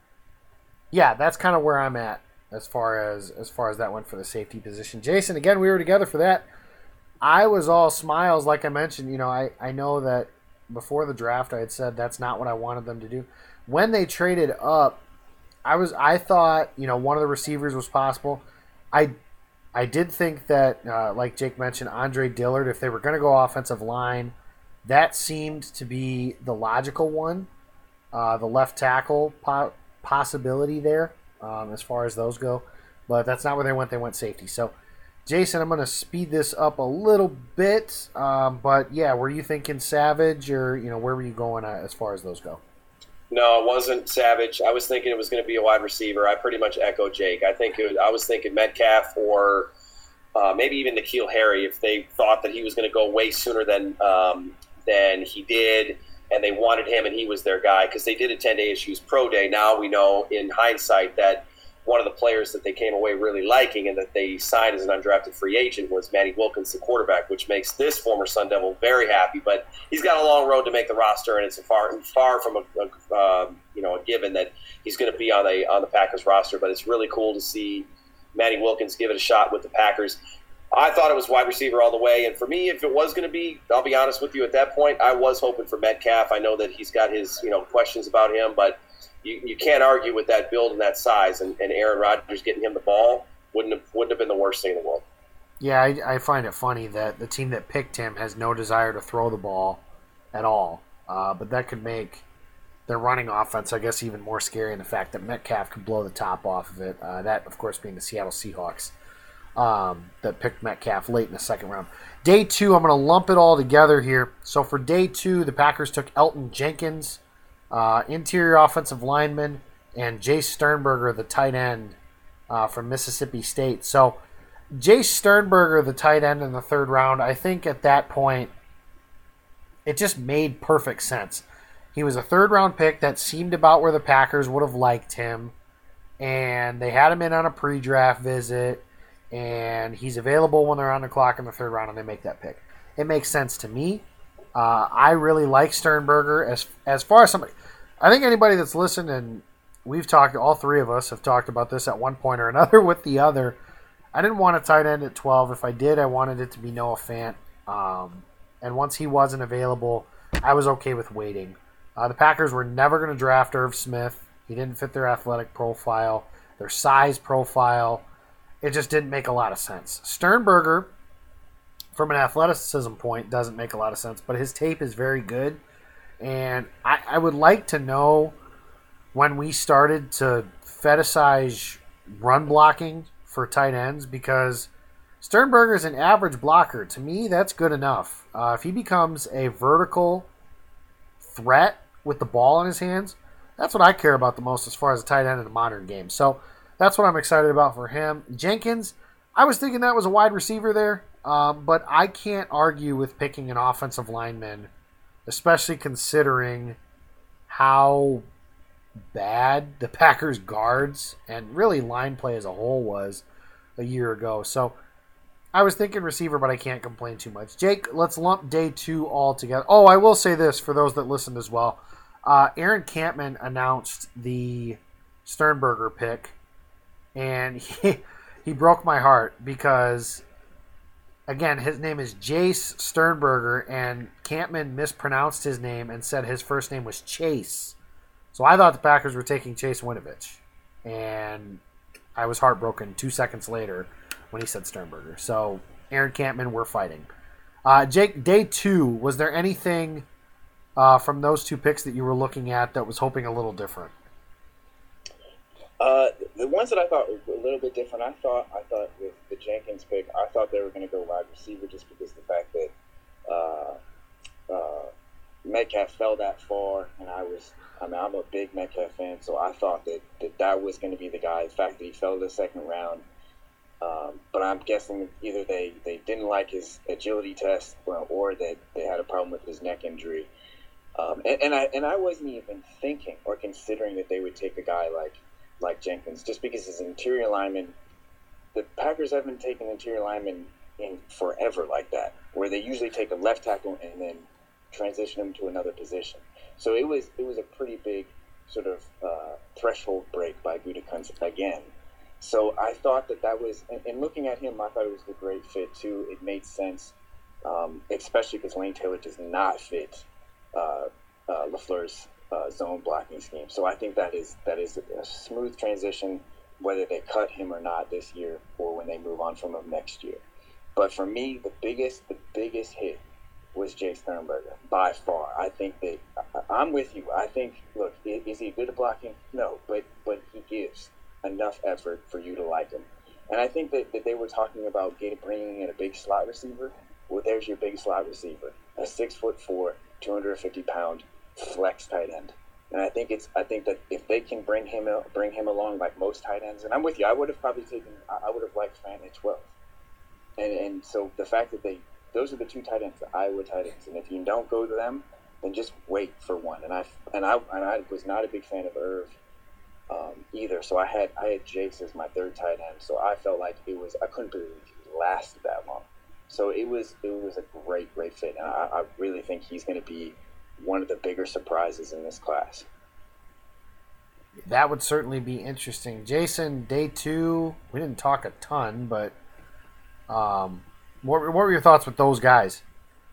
Yeah, that's kind of where I'm at as far as as far as that went for the safety position. Jason, again, we were together for that. I was all smiles, like I mentioned. You know, I, I know that before the draft I had said that's not what I wanted them to do. When they traded up, I was I thought, you know, one of the receivers was possible. I I did think that, uh, like Jake mentioned, Andre Dillard, if they were going to go offensive line, that seemed to be the logical one, uh, the left tackle po- possibility there um, as far as those go. But that's not where they went. They went safety. So, Jason, I'm going to speed this up a little bit, um, but yeah, were you thinking Savage, or you know, where were you going uh, as far as those go? No, it wasn't Savage. I was thinking it was going to be a wide receiver. I pretty much echo Jake. I think it was, I was thinking Metcalf or uh, maybe even N'Keal Harry if they thought that he was going to go way sooner than um, than he did, and they wanted him and he was their guy because they did attend A S U's Pro Day. Now we know in hindsight that one of the players that they came away really liking and that they signed as an undrafted free agent was Matty Wilkins, the quarterback, which makes this former Sun Devil very happy. But he's got a long road to make the roster, and it's far far from a, a um, you know a given that he's going to be on the on the Packers roster. But it's really cool to see Matty Wilkins give it a shot with the Packers. I thought it was wide receiver all the way, and for me, if it was going to be, I'll be honest with you, at that point, I was hoping for Metcalf. I know that he's got his you know questions about him, but you, you can't argue with that build and that size, and, and Aaron Rodgers getting him the ball wouldn't have, wouldn't have been the worst thing in the world. Yeah, I, I find it funny that the team that picked him has no desire to throw the ball at all, uh, but that could make their running offense, I guess, even more scary in the fact that Metcalf could blow the top off of it. Uh, that, of course, being the Seattle Seahawks um, that picked Metcalf late in the second round. Day two, I'm going to lump it all together here. So for day two, the Packers took Elton Jenkins, uh, interior offensive lineman, and Jace Sternberger, the tight end uh, from Mississippi State. So Jace Sternberger, the tight end in the third round, I think at that point it just made perfect sense. He was a third-round pick that seemed about where the Packers would have liked him, and they had him in on a pre-draft visit, and he's available when they're on the clock in the third round, and they make that pick. It makes sense to me. Uh, I really like Sternberger. As as far as somebody, I think anybody that's listened, and we've talked, all three of us have talked about this at one point or another with the other. I didn't want a tight end at twelve. If I did, I wanted it to be Noah Fant. Um, and once he wasn't available, I was okay with waiting. Uh, the Packers were never going to draft Irv Smith. He didn't fit their athletic profile, their size profile. It just didn't make a lot of sense. Sternberger, from an athleticism point, doesn't make a lot of sense, but his tape is very good. And I, I would like to know when we started to fetishize run blocking for tight ends, because Sternberger is an average blocker. To me, that's good enough. Uh, if he becomes a vertical threat with the ball in his hands, that's what I care about the most as far as a tight end in the modern game. So that's what I'm excited about for him. Jenkins, I was thinking that was a wide receiver there, um, but I can't argue with picking an offensive lineman, especially considering how bad the Packers guards and really line play as a whole was a year ago. So I was thinking receiver, but I can't complain too much. Jake, let's lump day two all together. Oh, I will say this for those that listened as well. Uh, Aaron Campman announced the Sternberger pick, and he, he broke my heart because, again, his name is Jace Sternberger, and Campman mispronounced his name and said his first name was Chase. So I thought the Packers were taking Chase Winovich, and I was heartbroken two seconds later when he said Sternberger. So Aaron Campman, we're fighting. Uh, Jake, day two, was there anything uh, from those two picks that you were looking at that was hoping a little different? Uh, the ones that I thought were a little bit different, I thought I thought with the Jenkins pick, I thought they were going to go wide receiver just because of the fact that uh, uh, Metcalf fell that far, and I was, I mean, I'm a big Metcalf fan, so I thought that that, that was going to be the guy. The fact that he fell the second round. Um, but I'm guessing either they, they didn't like his agility test, or, or that they had a problem with his neck injury. Um, and, and I and I wasn't even thinking or considering that they would take a guy like like Jenkins, just because he's an interior lineman. The Packers haven't taken interior linemen in forever like that, where they usually take a left tackle and then transition him to another position. So it was it was a pretty big sort of uh, threshold break by Gutekunst again. So I thought that that was, and looking at him, I thought it was a great fit too. It made sense, um, especially because Lane Taylor does not fit uh, uh, LaFleur's uh, zone blocking scheme. So I think that is that is a smooth transition, whether they cut him or not this year, or when they move on from him next year. But for me, the biggest the biggest hit was Jay Sternberger by far. I think that I'm with you. I think, look, is he good at blocking? No, but but he gives enough effort for you to like him. And I think that, that they were talking about getting, bringing in a big slot receiver. Well, there's your big slot receiver, a six foot four, two hundred fifty pound flex tight end. And I think it's I think that if they can bring him bring him along like most tight ends, and I'm with you, I would have probably taken I would have liked Fant at twelve. And and so the fact that they those are the two tight ends, the Iowa tight ends, and if you don't go to them, then just wait for one. And I and I and I was not a big fan of Irv. um, either. So I had I had Jace as my third tight end. So I felt like it was I couldn't believe he lasted that long. So it was it was a great great fit, and I, I really think he's going to be one of the bigger surprises in this class. That would certainly be interesting. Jason, day two, we didn't talk a ton, but um, what, what were your thoughts with those guys?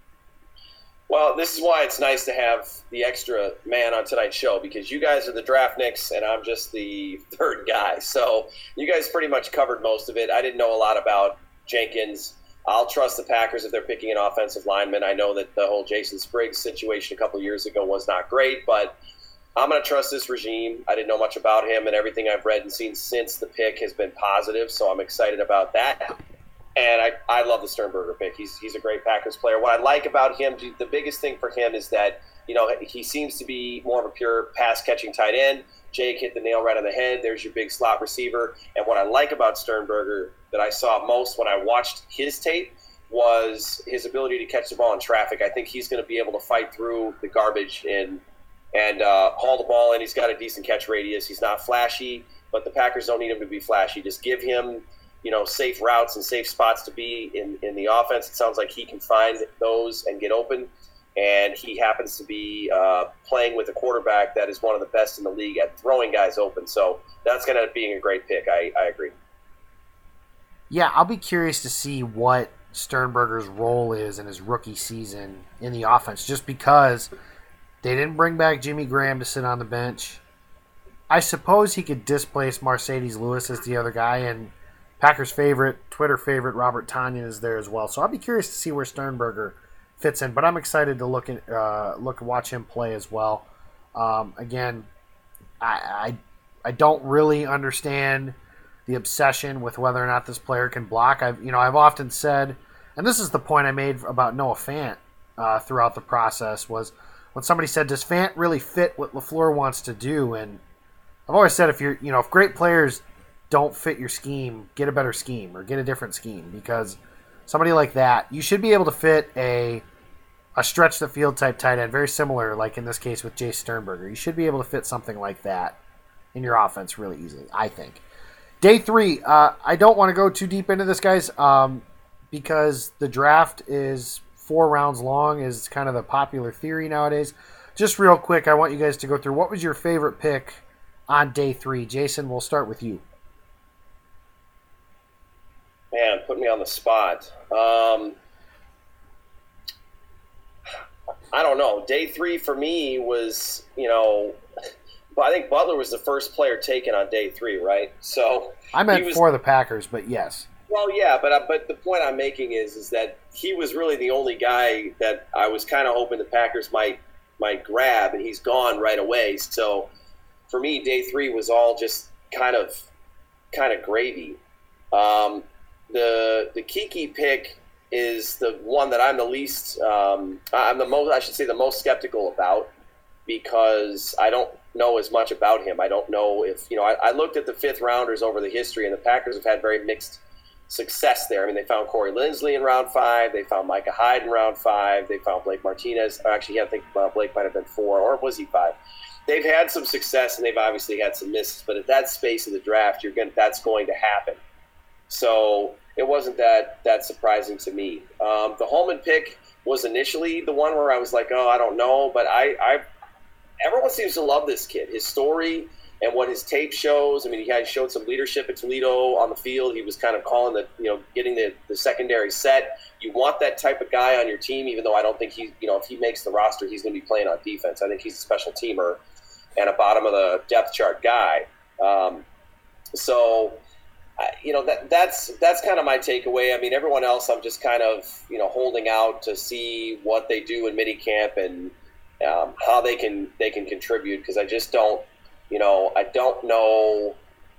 Well, this is why it's nice to have the extra man on tonight's show, because you guys are the draftniks and I'm just the third guy. So you guys pretty much covered most of it. I didn't know a lot about Jenkins. I'll trust the Packers if they're picking an offensive lineman. I know that the whole Jason Spriggs situation a couple years ago was not great, but I'm going to trust this regime. I didn't know much about him, and everything I've read and seen since the pick has been positive, so I'm excited about that. And I, I love the Sternberger pick. He's he's a great Packers player. What I like about him, the biggest thing for him is that, you know, he seems to be more of a pure pass-catching tight end. Jake hit the nail right on the head. There's your big slot receiver. And what I like about Sternberger that I saw most when I watched his tape was his ability to catch the ball in traffic. I think he's going to be able to fight through the garbage and and uh, haul the ball in. He's got a decent catch radius. He's not flashy, but the Packers don't need him to be flashy. Just give him, you know, safe routes and safe spots to be in, in the offense. It sounds like he can find those and get open, and he happens to be uh, playing with a quarterback that is one of the best in the league at throwing guys open. So that's going to end up being a great pick. I, I agree. Yeah, I'll be curious to see what Sternberger's role is in his rookie season in the offense, just because they didn't bring back Jimmy Graham to sit on the bench. I suppose he could displace Mercedes Lewis as the other guy, and Packers' favorite, Twitter favorite, Robert Tonyan is there as well. So I'll be curious to see where Sternberger fits in, but I'm excited to look at uh, look and watch him play as well. Um, again, I, I I don't really understand the obsession with whether or not this player can block. I've you know I've often said, and this is the point I made about Noah Fant uh, throughout the process, was when somebody said, does Fant really fit what LaFleur wants to do? And I've always said, if you're, you know, if great players don't fit your scheme, get a better scheme or get a different scheme, because somebody like that, you should be able to fit a a stretch the field type tight end, very similar, like in this case with Jace Sternberger. You should be able to fit something like that in your offense really easily, I think. Day three, uh, I don't want to go too deep into this, guys, um, because the draft is four rounds long, is kind of the popular theory nowadays. Just real quick, I want you guys to go through, what was your favorite pick on day three? Jason, we'll start with you. Man, put me on the spot. Um, I don't know. Day three for me was, you know, I think Butler was the first player taken on day three, right? So I meant was, for the Packers, but yes. Well, yeah, but but the point I'm making is is that he was really the only guy that I was kind of hoping the Packers might might grab, and he's gone right away. So for me, day three was all just kind of kind of gravy. Um, the the Kiki pick is the one that I'm the least um, I'm the most I should say the most skeptical about, because I don't know as much about him. I don't know if, you know, I, I looked at the fifth rounders over the history, and the Packers have had very mixed success there. I mean, they found Corey Linsley in round five. They found Micah Hyde in round five. They found Blake Martinez. Actually, I think uh, Blake might have been four, or was he five? They've had some success, and they've obviously had some misses. But at that space of the draft, you're going that's going to happen. So it wasn't that that surprising to me. Um, the Holman pick was initially the one where I was like, oh, I don't know. But I, I everyone seems to love this kid. His story and what his tape shows. I mean, he had showed some leadership at Toledo on the field. He was kind of calling the, you know, getting the, the secondary set. You want that type of guy on your team, even though I don't think he, you know, if he makes the roster, he's going to be playing on defense. I think he's a special teamer and a bottom of the depth chart guy. Um, so, I, you know, that that's that's kind of my takeaway. I mean, everyone else, I'm just kind of, you know, holding out to see what they do in minicamp and um, how they can they can contribute, because I just don't. You know, I don't know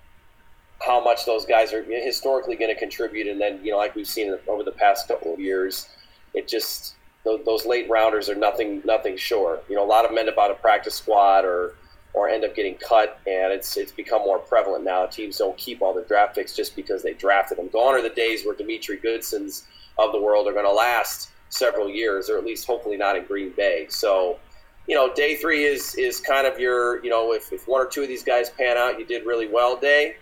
how much those guys are historically going to contribute. And then, you know, like we've seen over the past couple of years, it just those, those late rounders are nothing nothing sure. You know, a lot of them end up on a practice squad or or end up getting cut, and it's it's become more prevalent now. Teams don't keep all their draft picks just because they drafted them. Gone are the days where Dimitri Goodsons of the world are going to last several years, or at least hopefully not in Green Bay. So, you know, day three is is kind of your, you know, if, if one or two of these guys pan out, you did really well day.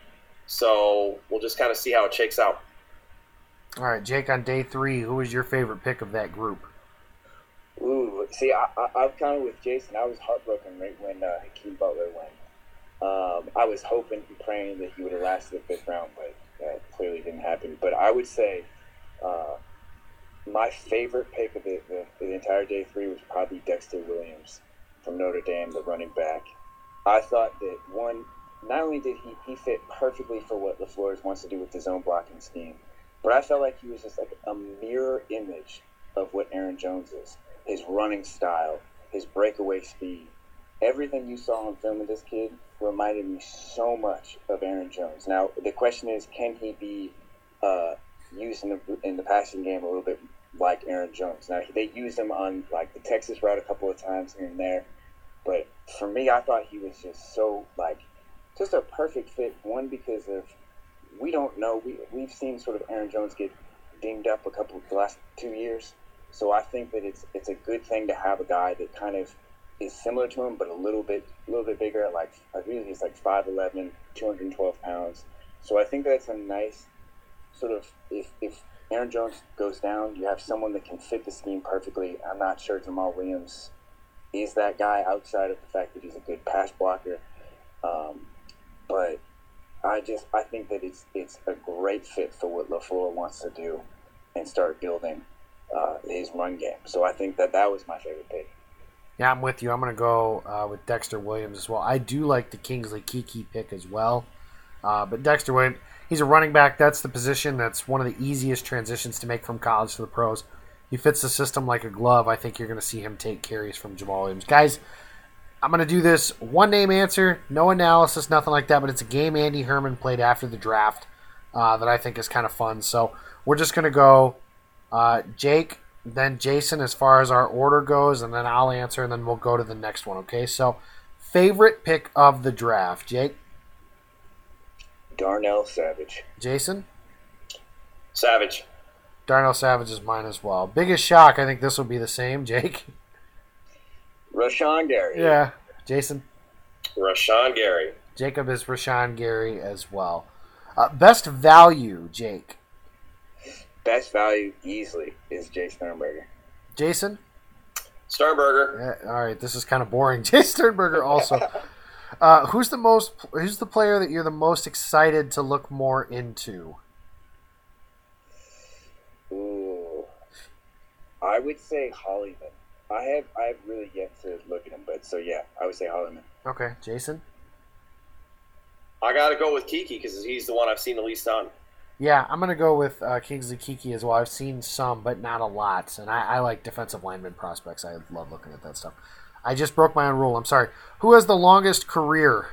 So we'll just kind of see how it shakes out. All right, Jake, on day three, who was your favorite pick of that group? Ooh, see, I, I, I'm kind of with Jason. I was heartbroken right when uh, Hakeem Butler went. Um, I was hoping and praying that he would have lasted the fifth round, but that clearly didn't happen. But I would say uh, my favorite pick of the, the, the entire day three was probably Dexter Williams from Notre Dame, the running back. I thought that, one, not only did he, he fit perfectly for what LaFleur wants to do with the zone blocking scheme, but I felt like he was just like a mirror image of what Aaron Jones is. His running style, his breakaway speed. Everything you saw on film of this kid reminded me so much of Aaron Jones. Now, the question is, can he be uh, used in the, in the passing game a little bit like Aaron Jones? Now, they used him on like the Texas route a couple of times here and there. But for me, I thought he was just so, like, just a perfect fit. One, because of, we don't know. We, we've seen sort of Aaron Jones get dinged up a couple of the last two years. So I think that it's it's a good thing to have a guy that kind of is similar to him, but a little bit a little bit bigger. Like I really he's like five eleven, two hundred twelve pounds. So I think that's a nice sort of, if if Aaron Jones goes down, you have someone that can fit the scheme perfectly. I'm not sure Jamal Williams is that guy outside of the fact that he's a good pass blocker. Um, but I just I think that it's it's a great fit for what LaFleur wants to do and start building uh, his run game. So I think that that was my favorite pick. Yeah, I'm with you. I'm going to go uh, with Dexter Williams as well. I do like the Kingsley Keke pick as well. Uh, but Dexter Williams, he's a running back. That's the position that's one of the easiest transitions to make from college to the pros. He fits the system like a glove. I think you're going to see him take carries from Jamal Williams. Guys, I'm going to do this one-name answer, no analysis, nothing like that, but it's a game Andy Herman played after the draft uh, that I think is kind of fun. So we're just going to go uh, Jake, then Jason as far as our order goes, and then I'll answer, and then we'll go to the next one, okay? So favorite pick of the draft, Jake? Darnell Savage. Jason? Savage. Darnell Savage is mine as well. Biggest shock, I think this will be the same, Jake. Rashawn Gary. Yeah. Jason? Rashawn Gary. Jacob is Rashawn Gary as well. Uh, best value, Jake? Best value easily is Jay Sternberger. Jason? Sternberger. Yeah, all right, this is kind of boring. Jay Sternberger also. uh, who's the most? Who's the player that you're the most excited to look more into? Ooh, I would say Hollyman. I have I have really yet to look at him, but so yeah, I would say Hollyman. Okay, Jason? I got to go with Keke because he's the one I've seen the least on. Yeah, I'm going to go with uh, Kingsley Keke as well. I've seen some, but not a lot. And I, I like defensive lineman prospects. I love looking at that stuff. I just broke my own rule. I'm sorry. Who has the longest career?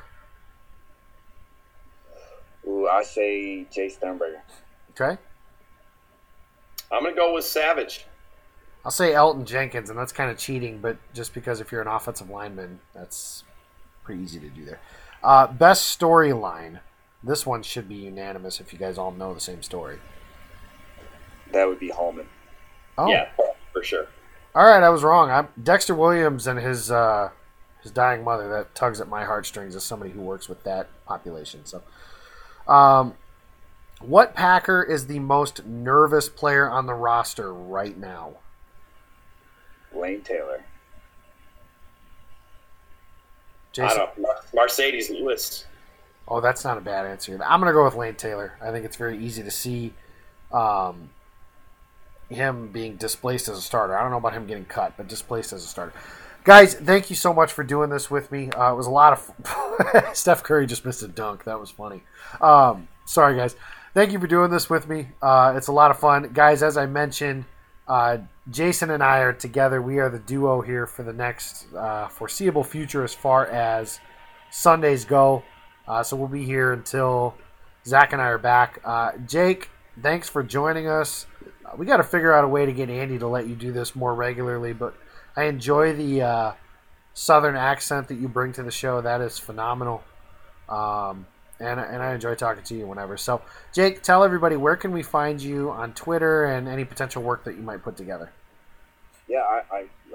Ooh, I say Jay Sternberger. Okay. I'm going to go with Savage. I'll say Elton Jenkins, and that's kind of cheating, but just because if you're an offensive lineman, that's pretty easy to do there. Uh, best storyline. This one should be unanimous if you guys all know the same story. That would be Holman. Oh. Yeah, for sure. All right, I was wrong. I'm, Dexter Williams and his uh, his dying mother, that tugs at my heartstrings as somebody who works with that population. So, um, what Packer is the most nervous player on the roster right now? Lane Taylor. Jason? I don't know. Mercedes Lewis. Oh, that's not a bad answer. I'm going to go with Lane Taylor. I think it's very easy to see um, him being displaced as a starter. I don't know about him getting cut, but displaced as a starter. Guys, thank you so much for doing this with me. Uh, it was a lot of fun. Steph Curry just missed a dunk. That was funny. Um, sorry, guys. Thank you for doing this with me. Uh, it's a lot of fun. Guys, as I mentioned, uh, Jason and I are together. We are the duo here for the next uh, foreseeable future as far as Sundays go. Uh, so we'll be here until Zach and I are back. Uh, Jake, thanks for joining us. Uh, we got to figure out a way to get Andy to let you do this more regularly, but I enjoy the uh, southern accent that you bring to the show. That is phenomenal. Um, and, and I enjoy talking to you whenever. So, Jake, tell everybody, where can we find you on Twitter and any potential work that you might put together? Yeah, I, I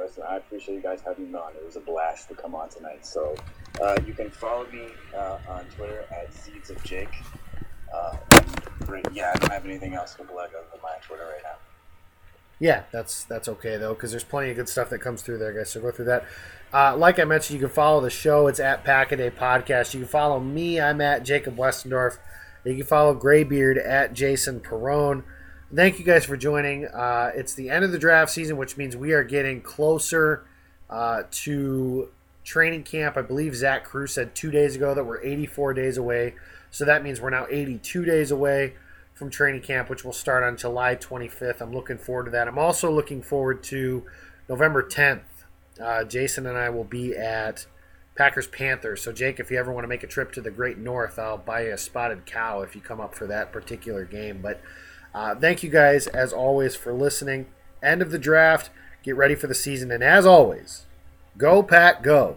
guys. I appreciate you guys having me on. It was a blast to come on tonight. So uh, you can follow me uh, on Twitter at Seeds of Jake. Uh, and, yeah, I don't have anything else to plug other than my Twitter right now. Yeah, that's that's okay, though, because there's plenty of good stuff that comes through there, guys, so go through that. Uh, like I mentioned, you can follow the show. It's at Pack-A-Day Podcast. You can follow me. I'm at Jacob Westendorf. You can follow Graybeard at Jason Perrone. Thank you guys for joining. Uh, it's the end of the draft season, which means we are getting closer uh, to training camp. I believe Zach Cruz said two days ago that we're eighty-four days away, so that means we're now eighty-two days away from training camp, which will start on July twenty-fifth. I'm looking forward to that. I'm also looking forward to November tenth. Uh, Jason and I will be at Packers Panthers. So, Jake, if you ever want to make a trip to the Great North, I'll buy you a spotted cow if you come up for that particular game. But uh, thank you guys, as always, for listening. End of the draft. Get ready for the season. And as always, go Pack, go.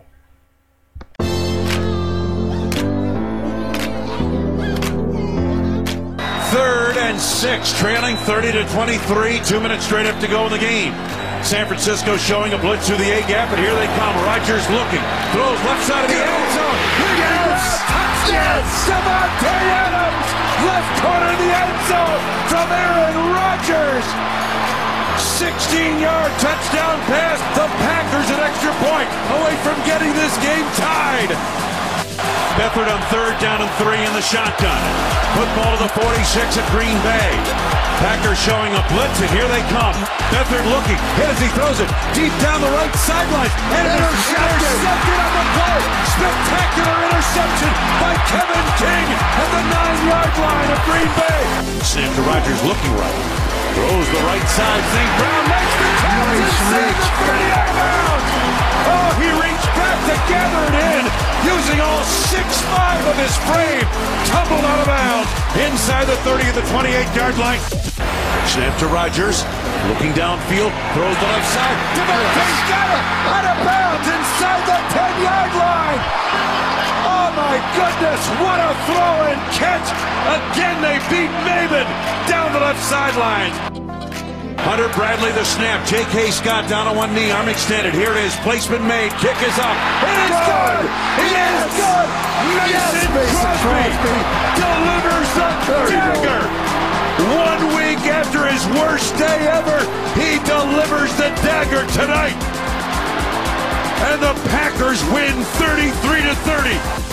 Third and six, trailing thirty to twenty-three. Two minutes straight up to go in the game. San Francisco showing a blitz through the A-gap, and here they come. Rodgers looking. Throws left side of the end zone. Yes! Touchdown! Davante Adams! Left corner of the end zone from Aaron Rodgers! sixteen-yard touchdown pass. The Packers an extra point away from getting this game tied. Beathard on third down and three in the shotgun. Football to the forty-six at Green Bay. Packers showing a blitz, and here they come. Beathard looking, hit as he throws it deep down the right sideline. And intercepted. intercepted on the play. Spectacular interception by Kevin King at the nine-yard line of Green Bay. Snap to Rodgers looking right. Throws the right side. Saint Brown makes the catch inside the thirty out of bounds. Oh, he reached back to gather it in, using all six five of his frame. Tumbled out of bounds inside the thirty of the twenty-eight-yard line. Snap to Rodgers, looking downfield, throws the left side. Davante's got it, out of bounds inside the ten-yard line. Oh my goodness, what a throw and catch. Again, they beat Maven down the left sideline. Hunter Bradley the snap. J K. Scott down on one knee, arm extended. Here it is, placement made, kick is up. It is good! It is good! Mason Crosby delivers the dagger! One week after his worst day ever, he delivers the dagger tonight. And the Packers win thirty-three to thirty.